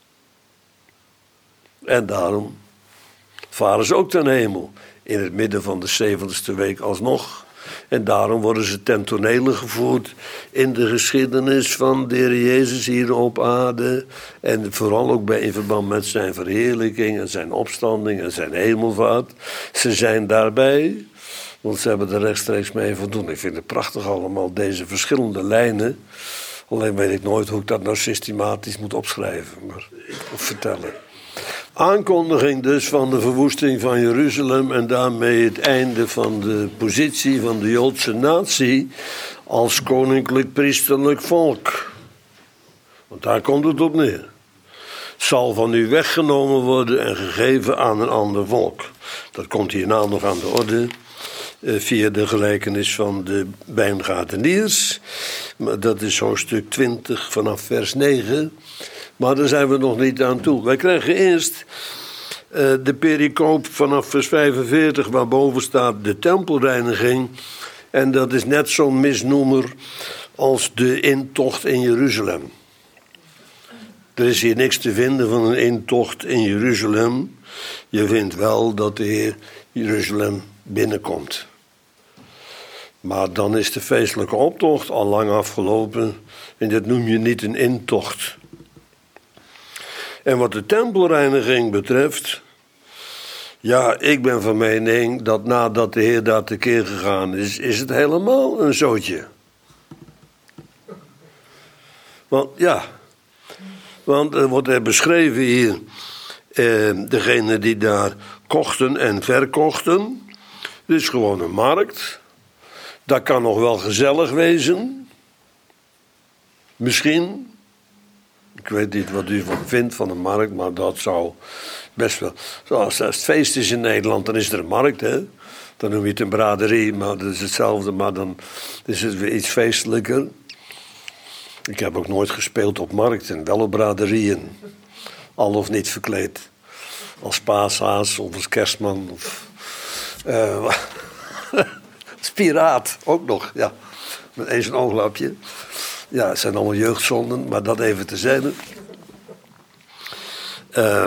En daarom varen ze ook ten hemel. In het midden van de zeventigste week alsnog. En daarom worden ze ten tonele gevoerd in de geschiedenis van de Heer Jezus hier op aarde. En vooral ook bij, in verband met zijn verheerlijking en zijn opstanding en zijn hemelvaart. Ze zijn daarbij, want ze hebben er rechtstreeks mee van doen. Ik vind het prachtig allemaal, deze verschillende lijnen. Alleen weet ik nooit hoe ik dat nou systematisch moet opschrijven maar, of vertellen. Aankondiging dus van de verwoesting van Jeruzalem en daarmee het einde van de positie van de Joodse natie als koninklijk priesterlijk volk. Want daar komt het op neer. Zal van u weggenomen worden en gegeven aan een ander volk. Dat komt hierna nog aan de orde. Via de gelijkenis van de wijngaardeniers. Dat is hoofdstuk twintig vanaf vers negen. Maar daar zijn we nog niet aan toe. Wij krijgen eerst uh, de pericoop vanaf vers vijfenveertig, waarboven staat de tempelreiniging. En dat is net zo'n misnoemer als de intocht in Jeruzalem. Er is hier niks te vinden van een intocht in Jeruzalem. Je vindt wel dat de Heer Jeruzalem binnenkomt. Maar dan is de feestelijke optocht al lang afgelopen. En dat noem je niet een intocht. En wat de tempelreiniging betreft, ja, ik ben van mening dat nadat de Heer daar tekeer gegaan is, is het helemaal een zootje. Want ja, want er wordt er beschreven hier, eh, degene die daar kochten en verkochten. Het is gewoon een markt. Dat kan nog wel gezellig wezen. Misschien. Ik weet niet wat u van vindt van een markt, maar dat zou best wel. Zoals het feest is in Nederland, dan is er een markt, hè. Dan noem je het een braderie, maar dat is hetzelfde, maar dan is het weer iets feestelijker. Ik heb ook nooit gespeeld op markten, wel op braderieën. Al of niet verkleed. Als paashaas of als kerstman. Of, uh, als piraat ook nog, ja. Met eens een ooglapje. Ja, het zijn allemaal jeugdzonden, maar dat even terzijde. Uh,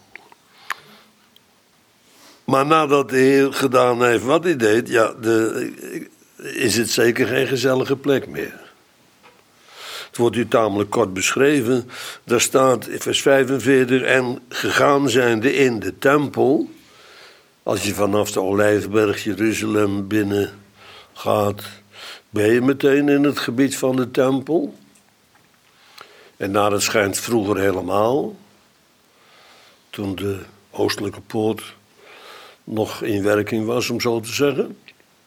maar nadat de Heer gedaan heeft wat hij deed, ja, de, is het zeker geen gezellige plek meer. Het wordt u tamelijk kort beschreven. Daar staat in vers vijfenveertig, en gegaan zijnde in de tempel. Als je vanaf de Olijfberg Jeruzalem binnen gaat, ben je meteen in het gebied van de tempel. En naar het schijnt vroeger helemaal, toen de oostelijke poort nog in werking was, om zo te zeggen.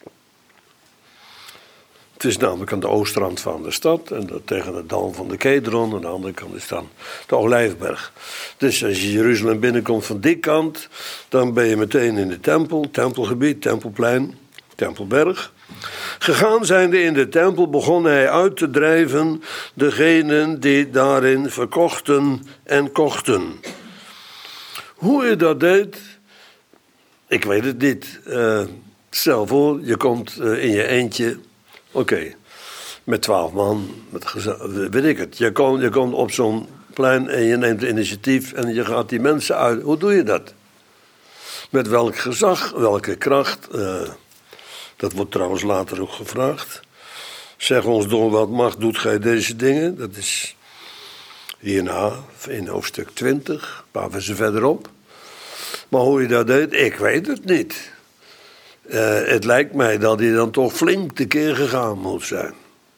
Het is namelijk aan de oostrand van de stad en dat tegen het dal van de Kedron. Aan de andere kant is dan de Olijfberg. Dus als je Jeruzalem binnenkomt van die kant, dan ben je meteen in de tempel, tempelgebied, tempelplein, tempelberg. Gegaan zijnde in de tempel begon hij uit te drijven degenen die daarin verkochten en kochten. Hoe hij dat deed, ik weet het niet. Uh, stel voor, je komt uh, in je eentje. Oké, okay. Met twaalf man, met geza- weet ik het. Je komt, je komt op zo'n plein en je neemt het initiatief en je gaat die mensen uit. Hoe doe je dat? Met welk gezag, welke kracht? Uh, dat wordt trouwens later ook gevraagd. Zeg ons door wat macht doet gij deze dingen? Dat is hierna in hoofdstuk twintig, een paar versen verderop. Maar hoe je dat deed, ik weet het niet. Uh, het lijkt mij dat hij dan toch flink tekeer gegaan moet zijn.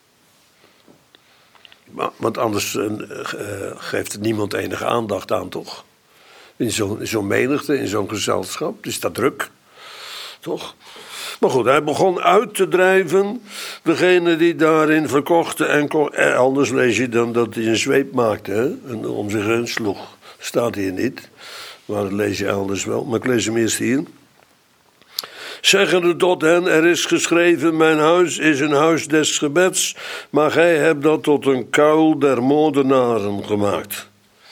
Maar, want anders uh, uh, geeft het niemand enige aandacht aan, toch? In zo'n, in zo'n menigte, in zo'n gezelschap. Dus dat druk, toch? Maar goed, hij begon uit te drijven degene die daarin verkochten en ko- eh, anders lees je dan dat hij een zweep maakte, hè? En om zich heen sloeg. Staat hier niet, maar dat lees je elders wel. Maar ik lees hem eerst hier. Zeggende tot hen, er is geschreven, mijn huis is een huis des gebeds, maar gij hebt dat tot een kuil der moordenaren gemaakt.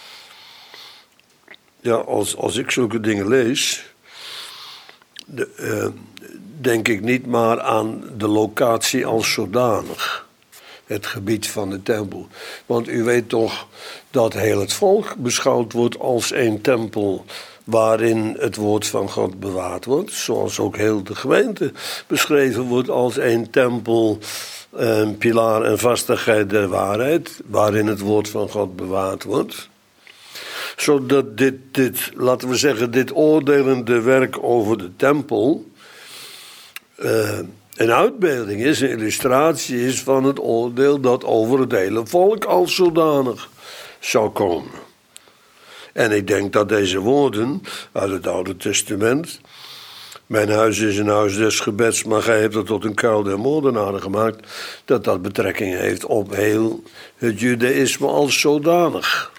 Ja, als, als ik zulke dingen lees, de, uh, denk ik niet maar aan de locatie als zodanig. Het gebied van de tempel. Want u weet toch dat heel het volk beschouwd wordt als een tempel waarin het woord van God bewaard wordt. Zoals ook heel de gemeente beschreven wordt als een tempel, een pilaar en vastigheid der waarheid, waarin het woord van God bewaard wordt. Zodat dit, dit laten we zeggen, dit oordelende werk over de tempel Uh, een uitbeelding is, een illustratie is van het oordeel dat over het hele volk als zodanig zou komen. En ik denk dat deze woorden uit het Oude Testament, mijn huis is een huis des gebeds, maar gij hebt het tot een kuil der moordenaren gemaakt, dat dat betrekking heeft op heel het judaïsme als zodanig.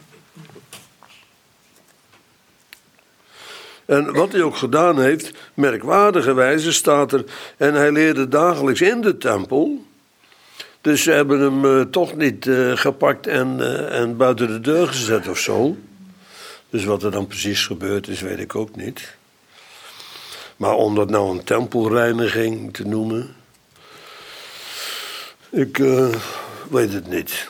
En wat hij ook gedaan heeft, merkwaardige wijze staat er, en hij leerde dagelijks in de tempel. Dus ze hebben hem uh, toch niet uh, gepakt en, uh, en buiten de deur gezet of zo. Dus wat er dan precies gebeurd is, weet ik ook niet. Maar om dat nou een tempelreiniging te noemen, ik uh, weet het niet.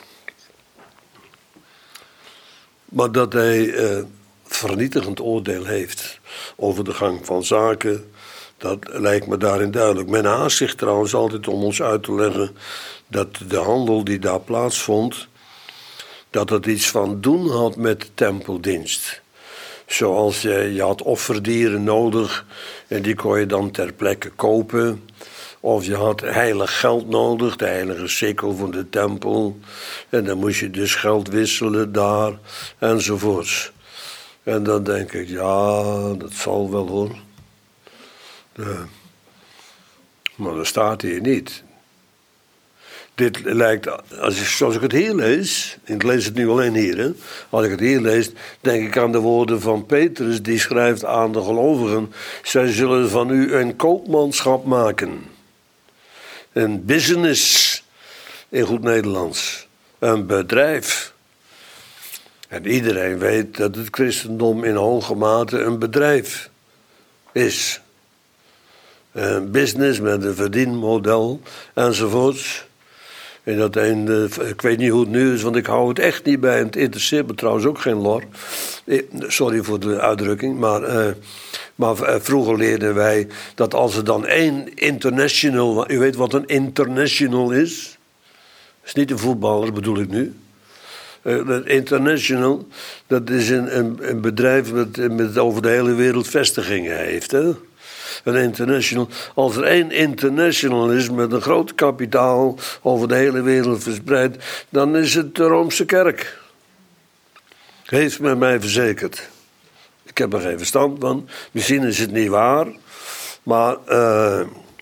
Maar dat hij uh, vernietigend oordeel heeft over de gang van zaken, dat lijkt me daarin duidelijk. Men haast zich trouwens altijd om ons uit te leggen dat de handel die daar plaatsvond, dat het iets van doen had met tempeldienst. Zoals je, je had offerdieren nodig en die kon je dan ter plekke kopen. Of je had heilig geld nodig, de heilige sikkel van de tempel. En dan moest je dus geld wisselen daar, enzovoorts. En dan denk ik, ja, dat zal wel hoor. Ja. Maar dat staat hier niet. Dit lijkt, als ik, zoals ik het hier lees, ik lees het nu alleen hier, hè, als ik het hier lees, denk ik aan de woorden van Petrus, die schrijft aan de gelovigen, zij zullen van u een koopmanschap maken. Een business, in goed Nederlands. een bedrijf. En iedereen weet dat het christendom in hoge mate een bedrijf is. Een business met een verdienmodel enzovoorts. En dat een, ik weet niet hoe het nu is, want ik hou het echt niet bij. En het interesseert me trouwens ook geen lor. Sorry voor de uitdrukking, maar, uh, maar vroeger leerden wij dat als er dan één international... U weet wat een international is? Dat is niet een voetballer, bedoel ik nu. Uh, international, dat is een, een, een bedrijf dat met over de hele wereld vestigingen heeft, hè? Een international. Als er één international is met een groot kapitaal over de hele wereld verspreid, dan is het de Roomse kerk. Heeft men mij verzekerd. Ik heb er geen verstand van. Misschien is het niet waar. Maar uh,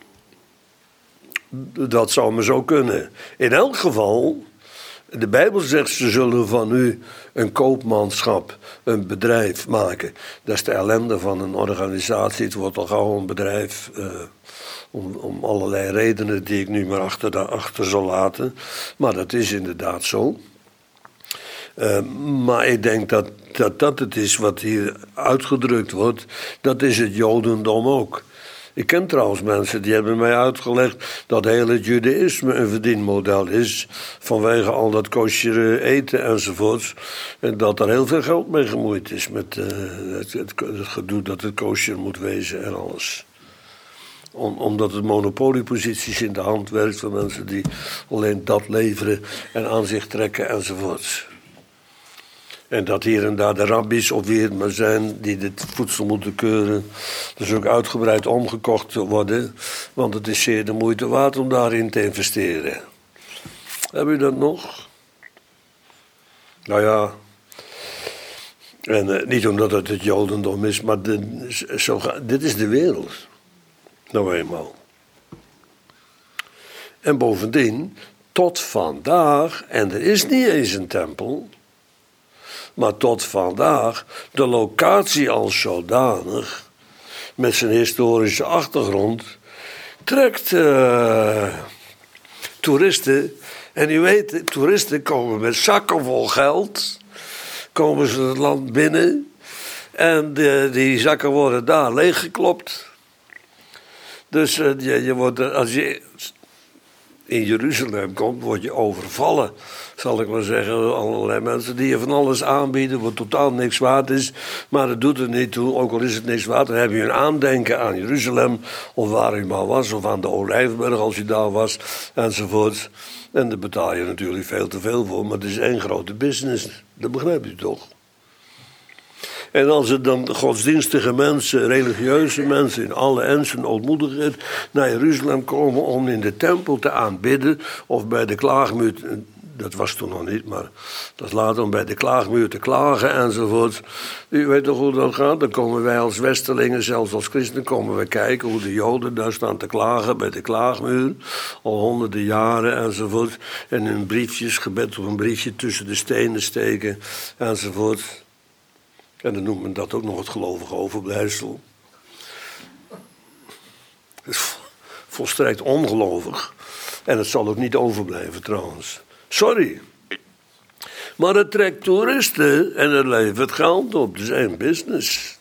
dat zou me zo kunnen. In elk geval, de Bijbel zegt, ze zullen van u een koopmanschap, een bedrijf maken. Dat is de ellende van een organisatie. Het wordt al gauw een bedrijf. Uh, om, om allerlei redenen die ik nu maar achter, achter zal laten. Maar dat is inderdaad zo. Uh, maar ik denk dat, dat dat het is wat hier uitgedrukt wordt. Dat is het Jodendom ook. Ik ken trouwens mensen die hebben mij uitgelegd dat heel het Judaïsme een verdienmodel is. Vanwege al dat kosher eten enzovoorts. En dat er heel veel geld mee gemoeid is met uh, het, het, het gedoe dat het kosher moet wezen en alles. Om, omdat het monopolieposities in de hand werkt van mensen die alleen dat leveren en aan zich trekken enzovoorts. En dat hier en daar de rabbies of wie het maar zijn die dit voedsel moeten keuren. Dus ook uitgebreid omgekocht worden. Want het is zeer de moeite waard om daarin te investeren. Heb je dat nog? Nou ja. En uh, niet omdat het het Jodendom is, maar de, zo, dit is de wereld. Nou eenmaal. En bovendien, tot vandaag, en er is niet eens een tempel... Maar tot vandaag, de locatie als zodanig, met zijn historische achtergrond, trekt uh, toeristen. En u weet, toeristen komen met zakken vol geld, komen ze het land binnen en de, die zakken worden daar leeggeklopt. Dus uh, je, je wordt, als je in Jeruzalem komt, word je overvallen, zal ik maar zeggen. Allerlei mensen die je van alles aanbieden wat totaal niks waard is. Maar dat doet er niet toe, ook al is het niks waard. Dan heb je een aandenken aan Jeruzalem, of waar u maar was, of aan de Olijfberg als je daar was, enzovoort. En daar betaal je natuurlijk veel te veel voor, maar het is één grote business. Dat begrijpt u toch? En als er dan godsdienstige mensen, religieuze mensen in alle ernst en ootmoedigheid naar Jeruzalem komen om in de tempel te aanbidden of bij de klaagmuur, dat was toen nog niet, maar dat is later om bij de klaagmuur te klagen enzovoort. U weet toch hoe dat gaat? Dan komen wij als Westerlingen, zelfs als christenen, komen we kijken hoe de Joden daar staan te klagen bij de klaagmuur, al honderden jaren enzovoort. En hun briefjes, gebed op een briefje tussen de stenen steken enzovoort. En dan noemt men dat ook nog het gelovige overblijfsel. Het is volstrekt ongelovig. En het zal ook niet overblijven trouwens. Sorry. Maar het trekt toeristen en het levert geld op. Het is één business.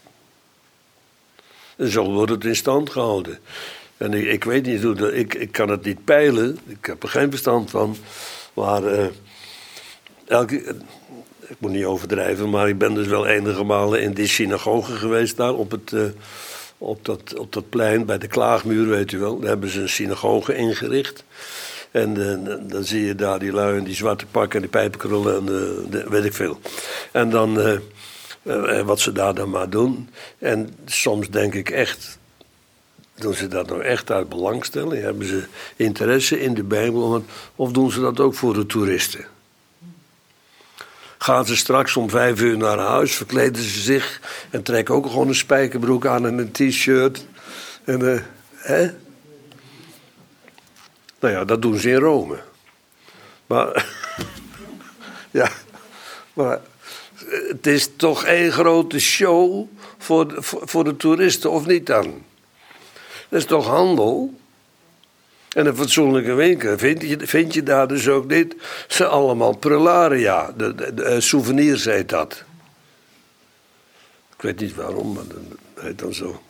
En zo wordt het in stand gehouden. En ik, ik weet niet hoe dat... Ik, ik kan het niet peilen. Ik heb er geen verstand van. Maar... Uh, elke... Ik moet niet overdrijven, maar ik ben dus wel enige malen in die synagoge geweest daar op, het, uh, op, dat, op dat plein bij de klaagmuur, weet u wel. Daar hebben ze een synagoge ingericht. En uh, dan zie je daar die lui in die zwarte pakken en die pijpenkrullen en de, de, weet ik veel. En dan uh, uh, wat ze daar dan maar doen. En soms denk ik echt, doen ze dat nou echt uit belangstelling? Hebben ze interesse in de Bijbel? Of doen ze dat ook voor de toeristen? Gaan ze straks om vijf uur naar huis, verkleden ze zich en trekken ook gewoon een spijkerbroek aan en een t-shirt. En, uh, hè? Nou ja, dat doen ze in Rome. Maar, ja, maar het is toch één grote show voor de, voor, voor de toeristen, of niet dan? Dat is toch handel? En een fatsoenlijke winkel vind je, vind je daar dus ook niet. Ze zijn allemaal prelaria. De, de, de souvenirs heet dat. Ik weet niet waarom, maar dat heet dan zo.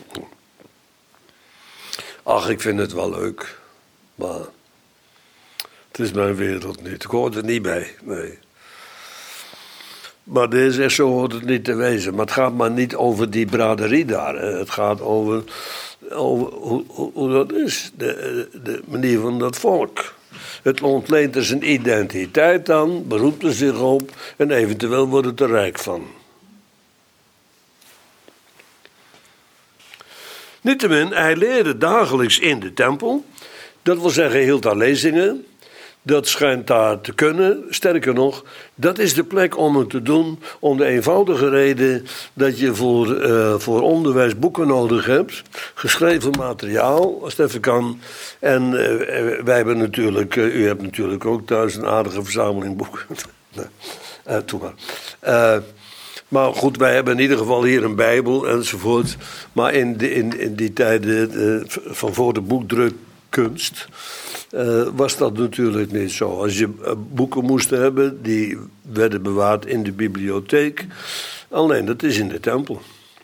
Ach, ik vind het wel leuk. Maar het is mijn wereld niet. Ik hoor er niet bij. Nee. Maar deze is zo hoort het niet te wezen. Maar het gaat maar niet over die braderie daar. Hè. Het gaat over, over hoe, hoe, hoe dat is. De, de manier van dat volk. Het ontleent er zijn identiteit aan, beroept er zich op en eventueel wordt het er rijk van. Niettemin, hij leerde dagelijks in de tempel. Dat wil zeggen, hield daar lezingen. Dat schijnt daar te kunnen. Sterker nog, dat is de plek om het te doen. Om de eenvoudige reden dat je voor, uh, voor onderwijs boeken nodig hebt. Geschreven materiaal, als het even kan. En uh, wij hebben natuurlijk, uh, u hebt natuurlijk ook thuis een aardige verzameling boeken. nee, uh, toe maar. Uh, Maar goed, wij hebben in ieder geval hier een Bijbel enzovoort. Maar in, de, in, in die tijden uh, van voor de boekdrukkunst uh, was dat natuurlijk niet zo. Als je uh, boeken moest hebben, die werden bewaard in de bibliotheek. Alleen, dat is in de tempel.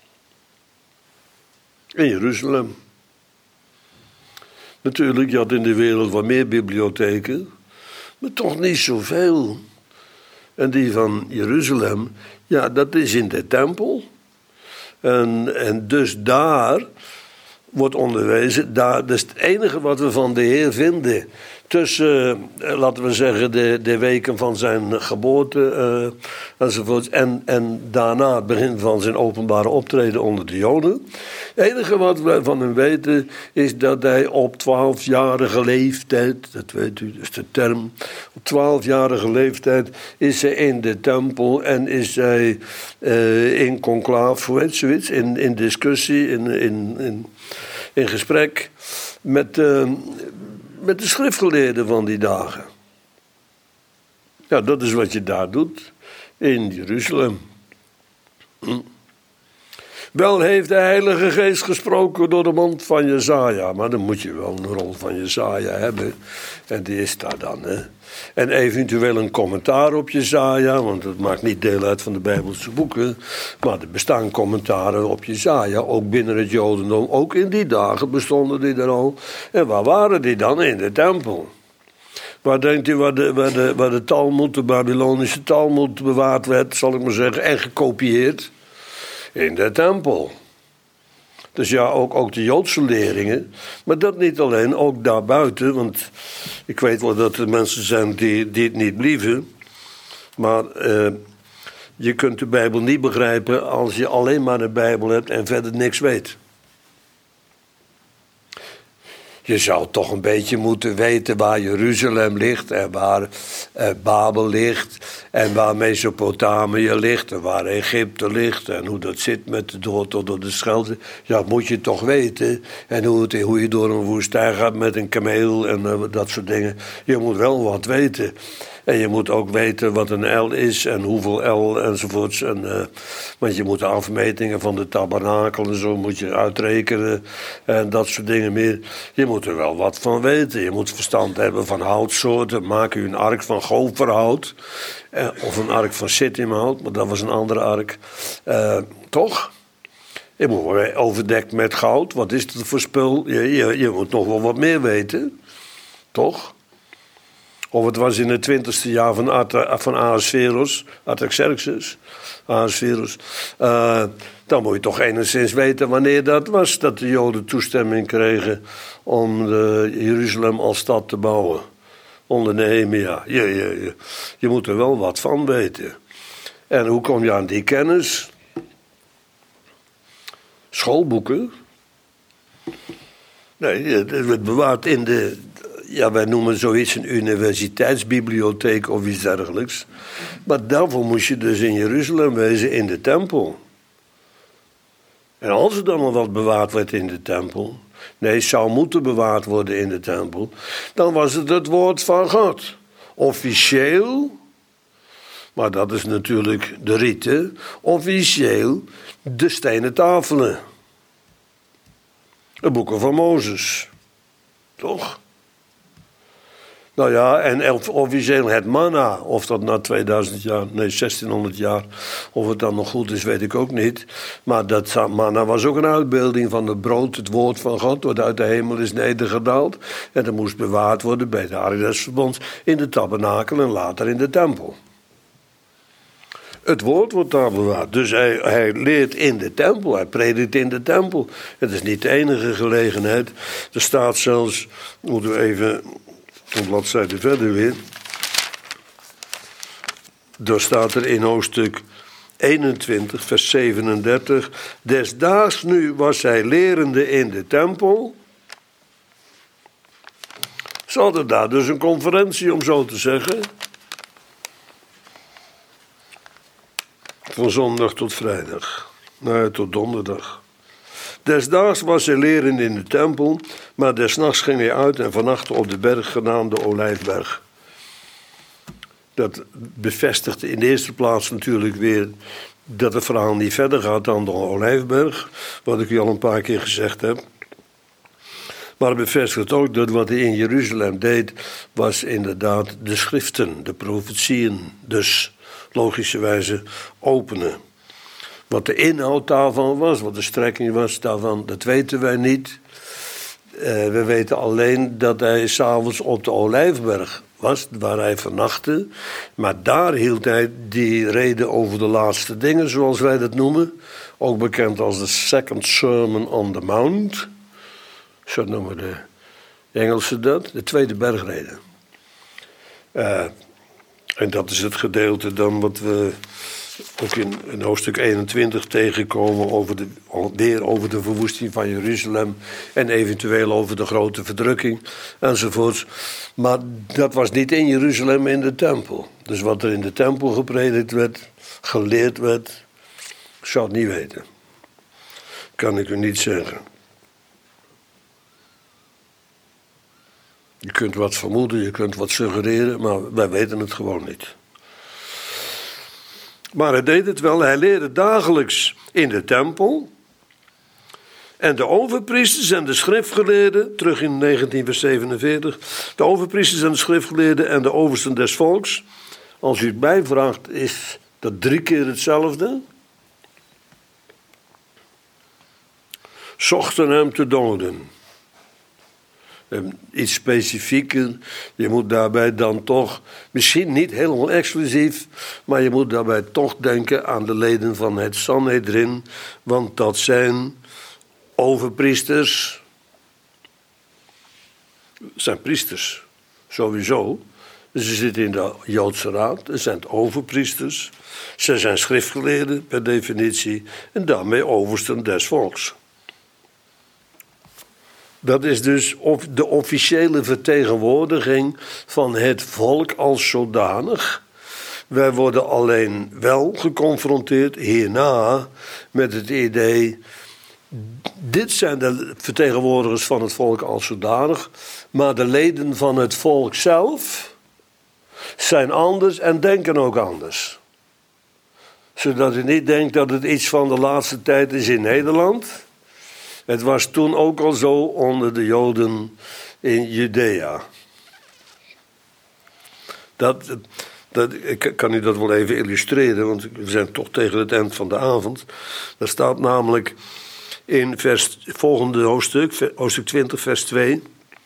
In Jeruzalem. Natuurlijk, je had in de wereld wat meer bibliotheken. Maar toch niet zoveel. En die van Jeruzalem, ja, dat is in de tempel. En, en dus daar wordt onderwezen. Daar, dat is het enige wat we van de Heer vinden. Tussen, eh, laten we zeggen, de, de weken van zijn geboorte uh, enzovoort. En, en daarna het begin van zijn openbare optreden onder de Joden. Het enige wat we van hem weten is dat hij op twaalfjarige leeftijd, dat weet u, dat is de term. Op twaalfjarige leeftijd is hij in de tempel en is hij uh, in conclaaf, hoe heet zoiets, in, in discussie, in, in, in, in gesprek met, uh, met de schriftgeleerden van die dagen. Ja, dat is wat je daar doet in Jeruzalem. Hm. Wel heeft de Heilige Geest gesproken door de mond van Jesaja. Maar dan moet je wel een rol van Jesaja hebben. En die is daar dan. Hè. En eventueel een commentaar op Jesaja. Want het maakt niet deel uit van de Bijbelse boeken. Maar er bestaan commentaren op Jesaja. Ook binnen het Jodendom. Ook in die dagen bestonden die er al. En waar waren die dan? In de tempel. Waar denkt u waar de, waar de, waar de Talmud, de Babylonische Talmud bewaard werd, zal ik maar zeggen, en gekopieerd? In de tempel. Dus ja, ook, ook de Joodse leringen. Maar dat niet alleen, ook daarbuiten. Want ik weet wel dat er mensen zijn die, die het niet believen. Maar uh, je kunt de Bijbel niet begrijpen als je alleen maar de Bijbel hebt en verder niks weet. Je zou toch een beetje moeten weten waar Jeruzalem ligt en waar eh, Babel ligt en waar Mesopotamië ligt en waar Egypte ligt en hoe dat zit met de dood tot door de Schelde. Ja, dat moet je toch weten. En hoe, het, hoe je door een woestijn gaat met een kameel en uh, dat soort dingen. Je moet wel wat weten. En je moet ook weten wat een el is en hoeveel L enzovoorts. En, uh, want je moet de afmetingen van de tabernakel en zo moet je uitrekenen. En dat soort dingen meer. Je moet er wel wat van weten. Je moet verstand hebben van houtsoorten. Maak u een ark van goferhout. Eh, of een ark van sittimhout. Maar dat was een andere ark. Uh, toch? Je moet wel overdekt met goud. Wat is dat voor spul? Je, je, je moet nog wel wat meer weten. Toch? Of het was in het twintigste jaar van, Ata, van Ahasverus, Artaxerxes, Ahasverus. Uh, dan moet je toch enigszins weten wanneer dat was, dat de Joden toestemming kregen om de Jeruzalem als stad te bouwen. Onder Nehemia. Je, je, je, je moet er wel wat van weten. En hoe kom je aan die kennis? Schoolboeken? Nee, het wordt bewaard in de... Ja, wij noemen zoiets een universiteitsbibliotheek of iets dergelijks. Maar daarvoor moest je dus in Jeruzalem wezen, in de tempel. En als er dan al wat bewaard werd in de tempel... nee, zou moeten bewaard worden in de tempel... dan was het het woord van God. Officieel, maar dat is natuurlijk de rite... officieel de stenen tafelen. De boeken van Mozes. Toch? Nou ja, en officieel het manna, of dat na tweeduizend jaar, nee zestienhonderd jaar, of het dan nog goed is, weet ik ook niet. Maar dat manna was ook een uitbeelding van het brood, het woord van God, wat uit de hemel is nedergedaald. En dat moest bewaard worden bij de Ark des Verbonds in de tabernakel en later in de tempel. Het woord wordt daar bewaard. Dus hij, hij leert in de tempel, hij predikt in de tempel. Het is niet de enige gelegenheid. Er staat zelfs, moeten we even een bladzijde verder weer. Daar staat er in hoofdstuk eenentwintig, vers zevenendertig. Desdaags nu was hij lerende in de tempel. Ze hadden daar dus een conferentie, om zo te zeggen. Van zondag tot vrijdag. Nee, tot donderdag. Desdaags was hij lerend in de tempel, maar desnachts ging hij uit en vernachtte op de berg genaamd de Olijfberg. Dat bevestigt in de eerste plaats natuurlijk weer dat het verhaal niet verder gaat dan de Olijfberg, wat ik u al een paar keer gezegd heb. Maar het bevestigt ook dat wat hij in Jeruzalem deed, was inderdaad de schriften, de profetieën, dus logischerwijze openen. Wat de inhoud daarvan was, wat de strekking was daarvan, dat weten wij niet. Uh, we weten alleen dat hij s'avonds op de Olijfberg was, waar hij vernachtte. Maar daar hield hij die reden over de laatste dingen, zoals wij dat noemen. Ook bekend als de Second Sermon on the Mount. Zo noemen de Engelsen dat, de tweede bergreden. Uh, en dat is het gedeelte dan wat we ook in, in hoofdstuk eenentwintig tegenkomen, over de, weer over de verwoesting van Jeruzalem en eventueel over de grote verdrukking enzovoorts. Maar dat was niet in Jeruzalem, in de tempel. Dus wat er in de tempel gepredikt werd, geleerd werd, ik zou het niet weten. Kan ik u niet zeggen. Je kunt wat vermoeden, je kunt wat suggereren, maar wij weten het gewoon niet. Maar hij deed het wel, hij leerde dagelijks in de tempel. En de overpriesters en de schriftgeleerden, terug in negentien vers zevenenveertig. De overpriesters en de schriftgeleerden en de oversten des volks. Als u het bijvraagt, is dat drie keer hetzelfde. Zochten hem te doden. Iets specifieker, je moet daarbij dan toch, misschien niet helemaal exclusief, maar je moet daarbij toch denken aan de leden van het Sanhedrin, want dat zijn overpriesters, zijn priesters, sowieso. Ze zitten in de Joodse raad, ze zijn overpriesters, ze zijn schriftgeleerden per definitie en daarmee oversten des volks. Dat is dus de officiële vertegenwoordiging van het volk als zodanig. Wij worden alleen wel geconfronteerd hierna met het idee, dit zijn de vertegenwoordigers van het volk als zodanig, maar de leden van het volk zelf zijn anders en denken ook anders. Zodat u niet denkt dat het iets van de laatste tijd is in Nederland. Het was toen ook al zo onder de Joden in Judea. Dat, dat, ik kan u dat wel even illustreren, want we zijn toch tegen het eind van de avond. Daar staat namelijk in vers, volgende hoofdstuk, hoofdstuk twintig, vers twee...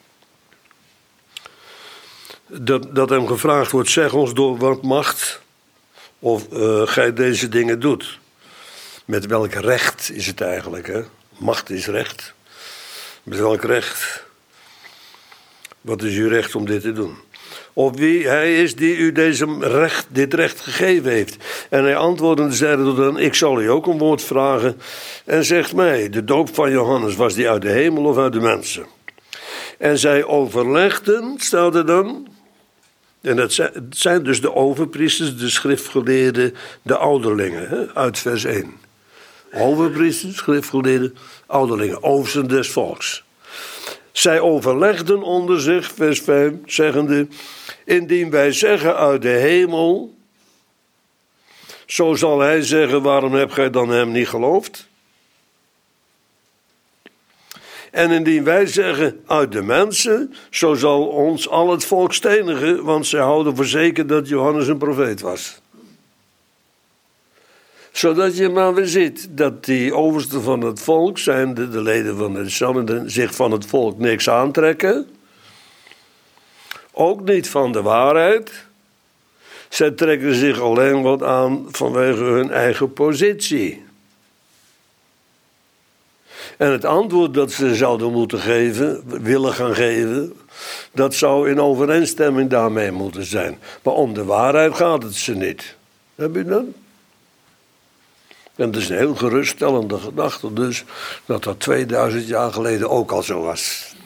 Dat, dat hem gevraagd wordt, zeg ons door wat macht of uh, gij deze dingen doet. Met welk recht is het eigenlijk, hè? Macht is recht. Met welk recht? Wat is uw recht om dit te doen? Of wie hij is die u deze recht, dit recht gegeven heeft. En hij antwoordde en zeide dan, ik zal u ook een woord vragen. En zegt mij, de doop van Johannes, was die uit de hemel of uit de mensen? En zij overlegden, staat er dan. En dat zijn, het zijn dus de overpriesters, de schriftgeleerden, de ouderlingen, hè, uit vers één. Overpriesters, schriftgeleerden, ouderlingen, oversten des volks. Zij overlegden onder zich, vers vijf, zeggende, indien wij zeggen uit de hemel, zo zal hij zeggen, waarom hebt gij dan hem niet geloofd? En indien wij zeggen uit de mensen, zo zal ons al het volk stenigen, want zij houden voor zeker dat Johannes een profeet was. Zodat je maar weer ziet dat die oversten van het volk, zijn de, de leden van de Sanhedrin, zich van het volk niks aantrekken. Ook niet van de waarheid. Zij trekken zich alleen wat aan vanwege hun eigen positie. En het antwoord dat ze zouden moeten geven, willen gaan geven, dat zou in overeenstemming daarmee moeten zijn. Maar om de waarheid gaat het ze niet. Heb je dat? En het is een heel geruststellende gedachte dus, dat dat tweeduizend jaar geleden ook al zo was.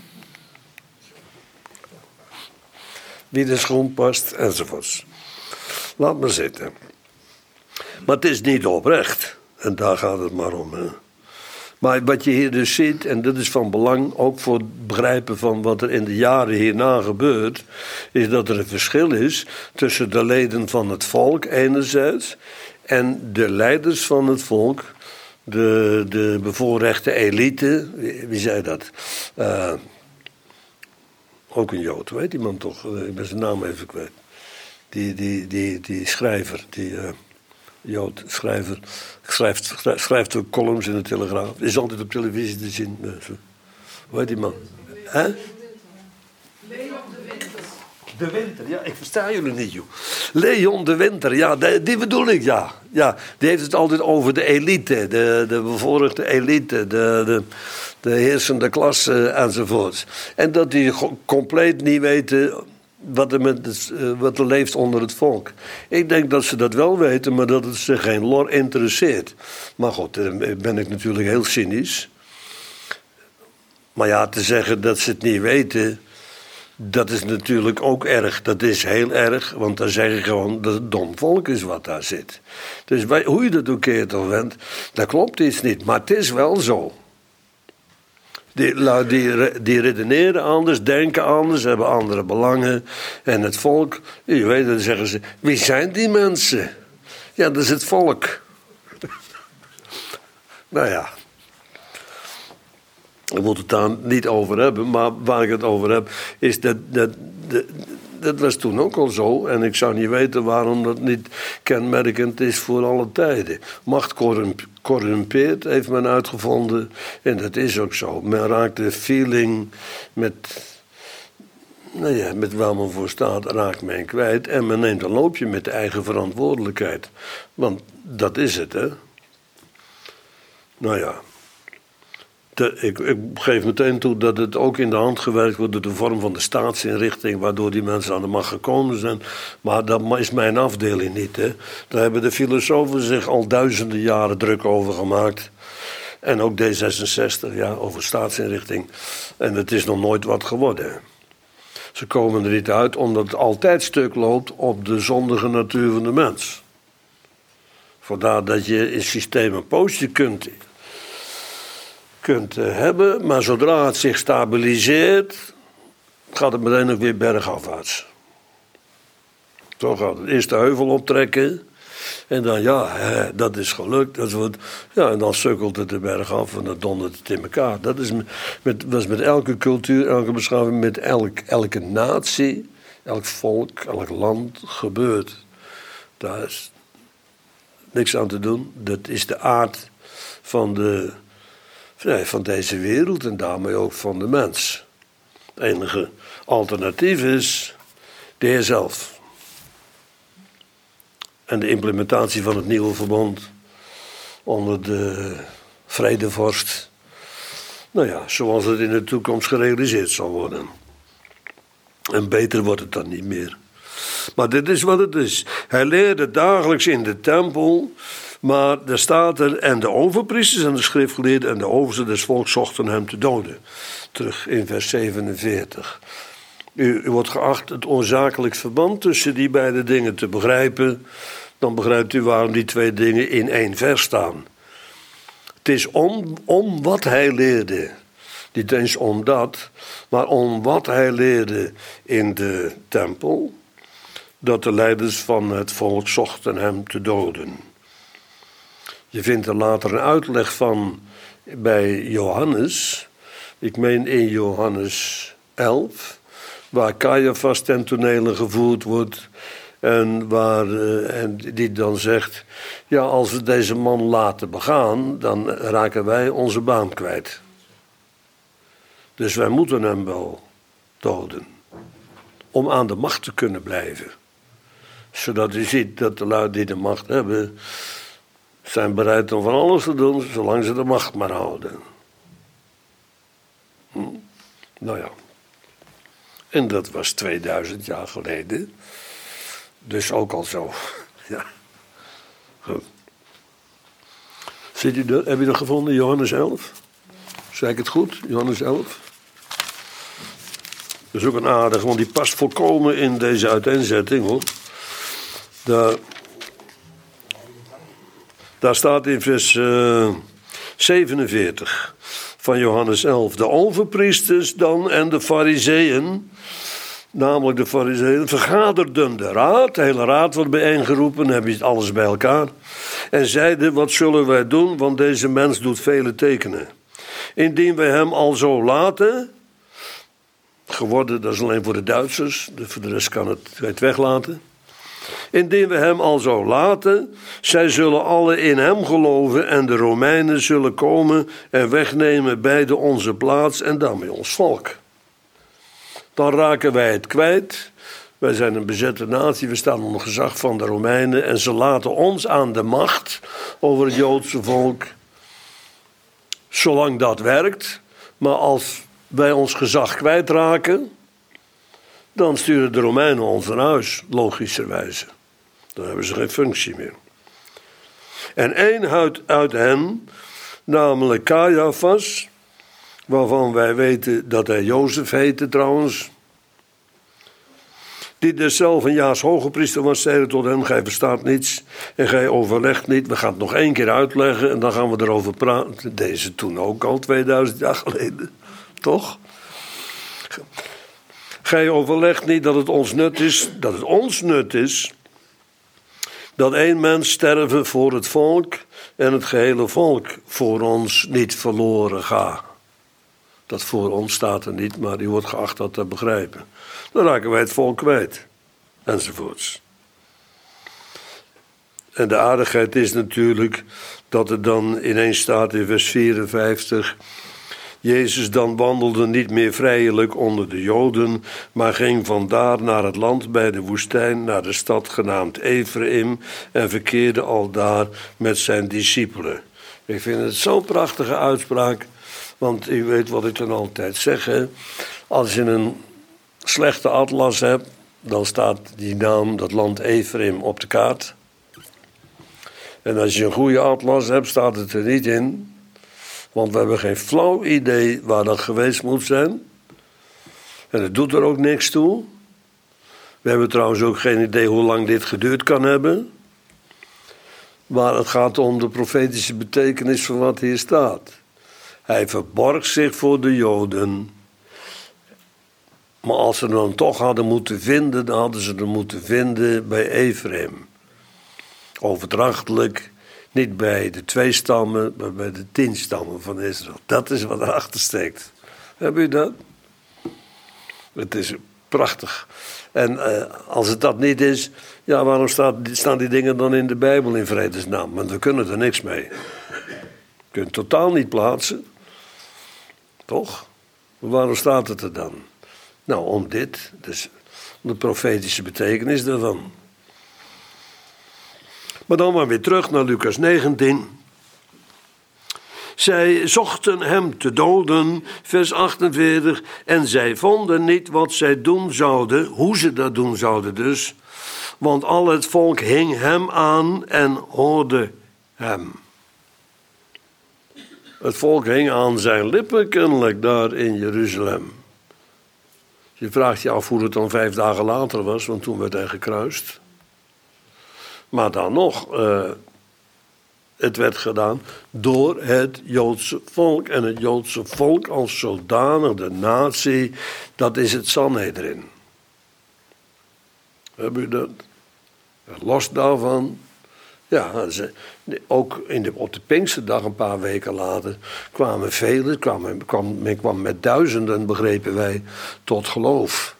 Wie de schoen past, enzovoorts. Laat maar zitten. Maar het is niet oprecht. En daar gaat het maar om. Hè. Maar wat je hier dus ziet, en dat is van belang ook voor het begrijpen van wat er in de jaren hierna gebeurt, is dat er een verschil is tussen de leden van het volk enerzijds en de leiders van het volk, de, de bevoorrechte elite. Wie, wie zei dat? Uh, ook een Jood, weet iemand toch? Ik ben zijn naam even kwijt. Die, die, die, die schrijver, die uh, Jood, schrijver, schrijft, schrijft ook columns in de Telegraaf. Is altijd op televisie te zien. Uh, zo. Hoe heet die man? Hè? Leon de Winter. De Winter, ja, ik versta jullie niet, joh. Leon de Winter, ja, die, die bedoel ik, ja. ja. Die heeft het altijd over de elite, de, de bevoorrechte elite, de, de, de heersende klasse enzovoort. En dat die compleet niet weten wat er, met het, wat er leeft onder het volk. Ik denk dat ze dat wel weten, maar dat het ze geen lor interesseert. Maar goed, dan ben ik natuurlijk heel cynisch. Maar ja, te zeggen dat ze het niet weten, dat is natuurlijk ook erg. Dat is heel erg, want dan zeg je gewoon dat het dom volk is wat daar zit. Dus bij, hoe je dat ook keert of wendt, dat klopt iets niet. Maar het is wel zo. Die, die, die redeneren anders, denken anders, hebben andere belangen. En het volk, je weet, dan zeggen ze, wie zijn die mensen? Ja, dat is het volk. Nou ja. We moeten het daar niet over hebben, maar waar ik het over heb, is dat, dat, dat, dat was toen ook al zo. En ik zou niet weten waarom dat niet kenmerkend is voor alle tijden. Macht corrump, corrumpeert, heeft men uitgevonden. En dat is ook zo. Men raakt de feeling met, nou ja, met waar men voor staat, raakt men kwijt. En men neemt een loopje met de eigen verantwoordelijkheid. Want dat is het, hè. Nou ja. De, ik, ik geef meteen toe dat het ook in de hand gewerkt wordt door de vorm van de staatsinrichting, waardoor die mensen aan de macht gekomen zijn. Maar dat is mijn afdeling niet. Hè. Daar hebben de filosofen zich al duizenden jaren druk over gemaakt. En ook D zesenzestig, ja, over staatsinrichting. En het is nog nooit wat geworden. Ze komen er niet uit omdat het altijd stuk loopt op de zondige natuur van de mens. Vandaar dat je in systeem een poosje kunt... kunt hebben, maar zodra het zich stabiliseert, gaat het meteen ook weer bergafwaarts. Zo gaat het. Eerst de heuvel optrekken en dan, ja, dat is gelukt. Dat wordt, ja, en dan sukkelt het de berg af en dan dondert het in elkaar. Dat is met, dat is met elke cultuur, elke beschaving, met elk, elke natie, elk volk, elk land gebeurt. Daar is niks aan te doen. Dat is de aard van de van deze wereld en daarmee ook van de mens. Het enige alternatief is de Heer zelf. En de implementatie van het nieuwe verbond onder de vredevorst. Nou ja, zoals het in de toekomst gerealiseerd zal worden. En beter wordt het dan niet meer. Maar dit is wat het is. Hij leerde dagelijks in de tempel. Maar er staat er, en de overpriesters en de schriftgeleerden en de oversten des volks zochten hem te doden. Terug in vers zevenenveertig. U, u wordt geacht het oorzakelijk verband tussen die beide dingen te begrijpen. Dan begrijpt u waarom die twee dingen in één vers staan. Het is om, om wat hij leerde. Niet eens om dat, maar om wat hij leerde in de tempel. Dat de leiders van het volk zochten hem te doden. Je vindt er later een uitleg van bij Johannes. ik meen in Johannes elf, waar Caiaphas ten tonele gevoerd wordt en waar uh, en die dan zegt, ja, als we deze man laten begaan, dan raken wij onze baan kwijt. Dus wij moeten hem wel doden, om aan de macht te kunnen blijven. Zodat u ziet dat de lui die de macht hebben, zijn bereid om van alles te doen, zolang ze de macht maar houden. Hm. Nou ja. En dat was tweeduizend jaar geleden. Dus ook al zo. Ja. Goed. Zit u dat, heb je dat gevonden, Johannes elf? Zeg ik het goed, Johannes elf? Dat is ook een aardig, want die past volkomen in deze uiteenzetting, hoor. Daar, daar staat in vers uh, zevenenveertig van Johannes elf. De overpriesters dan en de farizeeën, namelijk de farizeeën, vergaderden de raad. De hele raad wordt bijeengeroepen, heb je alles bij elkaar. En zeiden, wat zullen wij doen, want deze mens doet vele tekenen. Indien wij hem al zo laten, geworden, dat is alleen voor de Duitsers, voor de rest kan het, het weglaten. Indien we hem al zo laten, zij zullen alle in hem geloven en de Romeinen zullen komen en wegnemen beide onze plaats en daarmee ons volk. Dan raken wij het kwijt. Wij zijn een bezette natie, we staan onder gezag van de Romeinen en ze laten ons aan de macht over het Joodse volk, zolang dat werkt. Maar als wij ons gezag kwijtraken, dan sturen de Romeinen ons naar huis, logischerwijze. Dan hebben ze geen functie meer. En één uit, uit hen, namelijk Caiaphas, waarvan wij weten dat hij Jozef heette trouwens, die deszelfde een jaars hogepriester was, zeide tot hem, gij verstaat niets en gij overlegt niet. We gaan het nog één keer uitleggen en dan gaan we erover praten. Deze toen ook al, tweeduizend jaar geleden, toch? Gij overlegt niet dat het ons nut is, dat het ons nut is, dat één mens sterven voor het volk en het gehele volk voor ons niet verloren gaat. Dat voor ons staat er niet, maar die wordt geacht dat te begrijpen. Dan raken wij het volk kwijt, enzovoorts. En de aardigheid is natuurlijk dat er dan ineens staat in vers vierenvijftig... Jezus dan wandelde niet meer vrijelijk onder de Joden, maar ging vandaar naar het land bij de woestijn, naar de stad genaamd Ephraim, en verkeerde aldaar met zijn discipelen. Ik vind het zo'n prachtige uitspraak, want u weet wat ik dan altijd zeg, hè? Als je een slechte atlas hebt, dan staat die naam, dat land Ephraim, op de kaart. En als je een goede atlas hebt, staat het er niet in. Want we hebben geen flauw idee waar dat geweest moet zijn. En het doet er ook niks toe. We hebben trouwens ook geen idee hoe lang dit geduurd kan hebben. Maar het gaat om de profetische betekenis van wat hier staat. Hij verborg zich voor de Joden. Maar als ze hem dan toch hadden moeten vinden, dan hadden ze hem moeten vinden bij Ephraim. Overdrachtelijk. Niet bij de twee stammen, maar bij de tien stammen van Israël. Dat is wat erachter steekt. Heb u dat? Het is prachtig. En uh, als het dat niet is, ja, waarom staat, staan die dingen dan in de Bijbel in vredesnaam? Want we kunnen er niks mee. We kunnen het totaal niet plaatsen. Toch? Maar waarom staat het er dan? Nou, om dit. Dus om de profetische betekenis daarvan. Maar dan maar weer terug naar Lucas negentien. Zij zochten hem te doden, vers achtenveertig. En zij vonden niet wat zij doen zouden, hoe ze dat doen zouden dus. Want al het volk hing hem aan en hoorde hem. Het volk hing aan zijn lippen kennelijk daar in Jeruzalem. Je vraagt je af hoe het dan vijf dagen later was, want toen werd hij gekruist. Maar dan nog, uh, het werd gedaan door het Joodse volk. En het Joodse volk als zodanig, de natie, dat is het Sanhedrin. Heb u dat? Los daarvan Ja, ze, ook in de, op de Pinksterdag een paar weken later kwamen velen, kwam, kwam, men kwam met duizenden, begrepen wij, tot geloof.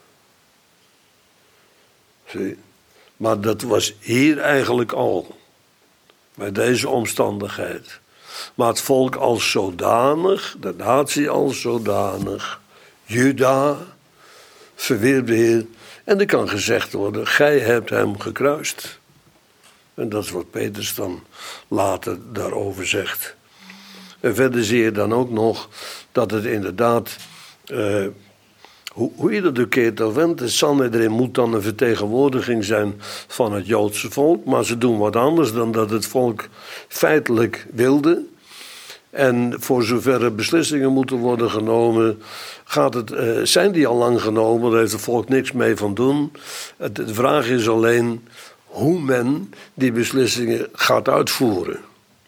Zie? Maar dat was hier eigenlijk al, bij deze omstandigheid. Maar het volk als zodanig, de natie als zodanig, Juda, verwierp de Heer. En er kan gezegd worden, gij hebt hem gekruist. En dat is wat Petrus dan later daarover zegt. En verder zie je dan ook nog dat het inderdaad, uh, hoe, hoe je dat ook keert of wendt, de Sanhedrin moet dan een vertegenwoordiging zijn van het Joodse volk. Maar ze doen wat anders dan dat het volk feitelijk wilde. En voor zover er beslissingen moeten worden genomen, gaat het, uh, zijn die al lang genomen, daar heeft het volk niks mee van doen. Het, de vraag is alleen hoe men die beslissingen gaat uitvoeren.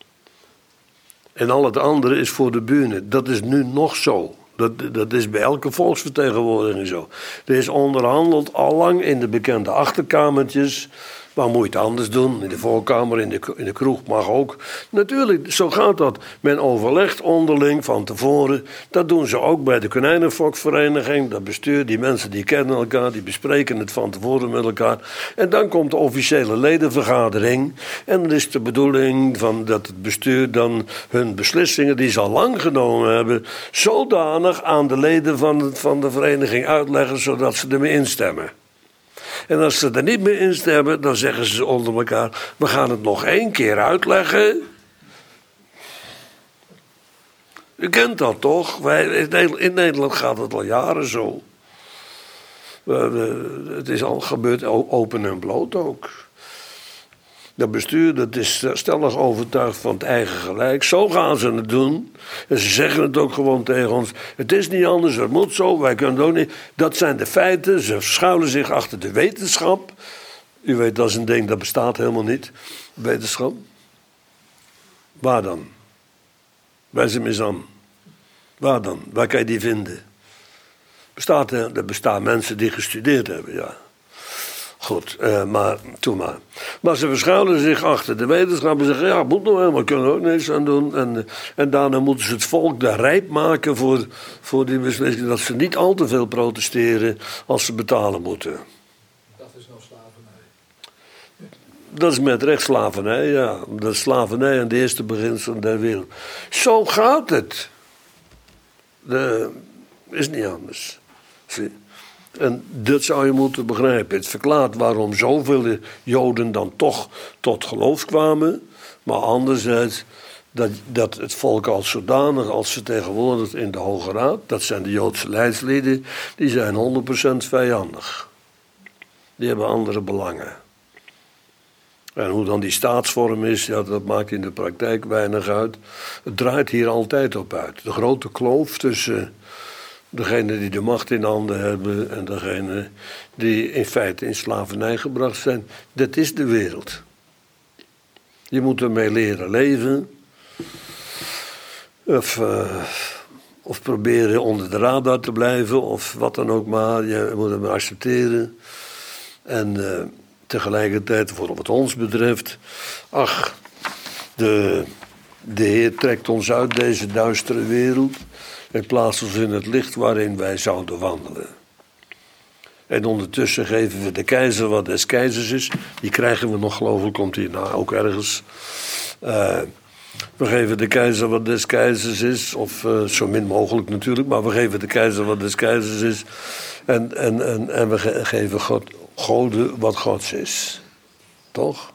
En al het andere is voor de bühne. Dat is nu nog zo. Dat, dat is bij elke volksvertegenwoordiging zo. Er is onderhandeld al lang in de bekende achterkamertjes. Maar moet je het anders doen? In de voorkamer, in de, in de kroeg mag ook. Natuurlijk, zo gaat dat. Men overlegt onderling van tevoren. Dat doen ze ook bij de konijnenfokvereniging. Dat bestuur, die mensen die kennen elkaar, die bespreken het van tevoren met elkaar. En dan komt de officiële ledenvergadering. En dan is de bedoeling van dat het bestuur dan hun beslissingen, die ze al lang genomen hebben, zodanig aan de leden van de, van de vereniging uitleggen, zodat ze ermee instemmen. En als ze er niet mee instemmen, dan zeggen ze onder elkaar, we gaan het nog één keer uitleggen. U kent dat toch? Wij, in Nederland gaat het al jaren zo. Het is al gebeurd, open en bloot ook. Dat bestuur dat is stellig overtuigd van het eigen gelijk. Zo gaan ze het doen. En ze zeggen het ook gewoon tegen ons. Het is niet anders, het moet zo, wij kunnen het ook niet. Dat zijn de feiten. Ze schuilen zich achter de wetenschap. U weet, dat is een ding dat bestaat helemaal niet. Wetenschap. Waar dan? Wijs hem eens aan. Waar dan? Waar kan je die vinden? Bestaat, er bestaan mensen die gestudeerd hebben, ja. Goed, uh, maar toen maar. Maar ze verschuilen zich achter de wetenschap en zeggen, ja, moet nog helemaal, kunnen we ook niks aan doen. En, en daarna moeten ze het volk daar rijp maken voor, voor die beslissing, dat ze niet al te veel protesteren als ze betalen moeten. Dat is nou slavernij. Dat is met recht slavernij, ja. Dat is slavernij aan de eerste beginselen der wereld. Zo gaat het. Dat is niet anders. Zie. En dat zou je moeten begrijpen. Het verklaart waarom zoveel Joden dan toch tot geloof kwamen. Maar anderzijds dat, dat het volk als zodanig, als vertegenwoordigd in de Hoge Raad, dat zijn de Joodse leidslieden, die zijn honderd procent vijandig. Die hebben andere belangen. En hoe dan die staatsvorm is, ja, dat maakt in de praktijk weinig uit. Het draait hier altijd op uit. De grote kloof tussen degene die de macht in handen hebben en degene die in feite in slavernij gebracht zijn. Dat is de wereld. Je moet ermee leren leven. Of, uh, of proberen onder de radar te blijven. Of wat dan ook maar. Je moet het maar accepteren. En uh, tegelijkertijd, voor wat ons betreft, ach, de, de Heer trekt ons uit deze duistere wereld en plaatst ons in het licht waarin wij zouden wandelen. En ondertussen geven we de keizer wat des keizers is. Die krijgen we nog, geloof ik, komt hier nou ook ergens. Uh, we geven de keizer wat des keizers is. Of uh, zo min mogelijk natuurlijk. Maar we geven de keizer wat des keizers is. En, en, en, en we ge- geven God, Gode wat Gods is. Toch?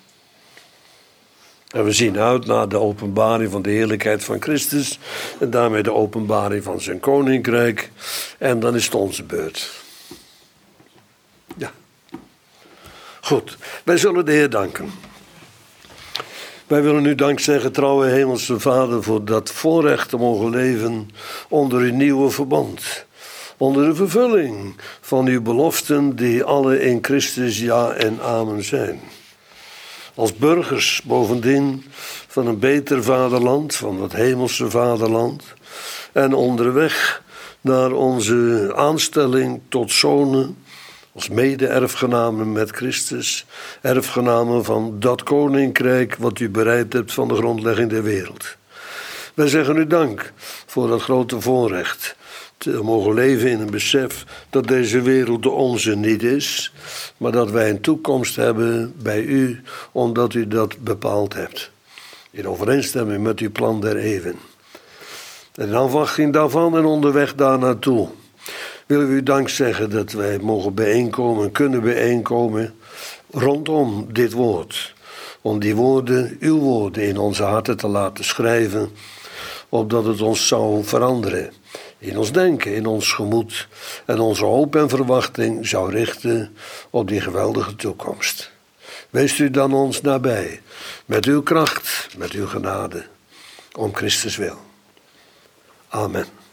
En we zien uit naar de openbaring van de heerlijkheid van Christus. En daarmee de openbaring van zijn koninkrijk. En dan is het onze beurt. Ja. Goed. Wij zullen de Heer danken. Wij willen u dank zeggen, trouwe hemelse Vader, voor dat voorrecht te mogen leven onder uw nieuwe verbond. Onder de vervulling van uw beloften die alle in Christus ja en amen zijn. Als burgers bovendien van een beter vaderland, van het hemelse vaderland. En onderweg naar onze aanstelling tot zonen Als mede-erfgenamen met Christus, erfgenamen van dat koninkrijk wat u bereid hebt van de grondlegging der wereld. Wij zeggen u dank voor dat grote voorrecht te mogen leven in een besef dat deze wereld de onze niet is, maar dat wij een toekomst hebben bij u, omdat u dat bepaald hebt. In overeenstemming met uw plan der eeuwen. En in afwachting daarvan en onderweg daar naartoe willen we u dank zeggen dat wij mogen bijeenkomen, kunnen bijeenkomen rondom dit woord. Om die woorden, uw woorden, in onze harten te laten schrijven, opdat het ons zou veranderen. In ons denken, in ons gemoed en onze hoop en verwachting zou richten op die geweldige toekomst. Wees u dan ons nabij, met uw kracht, met uw genade, om Christus wil. Amen.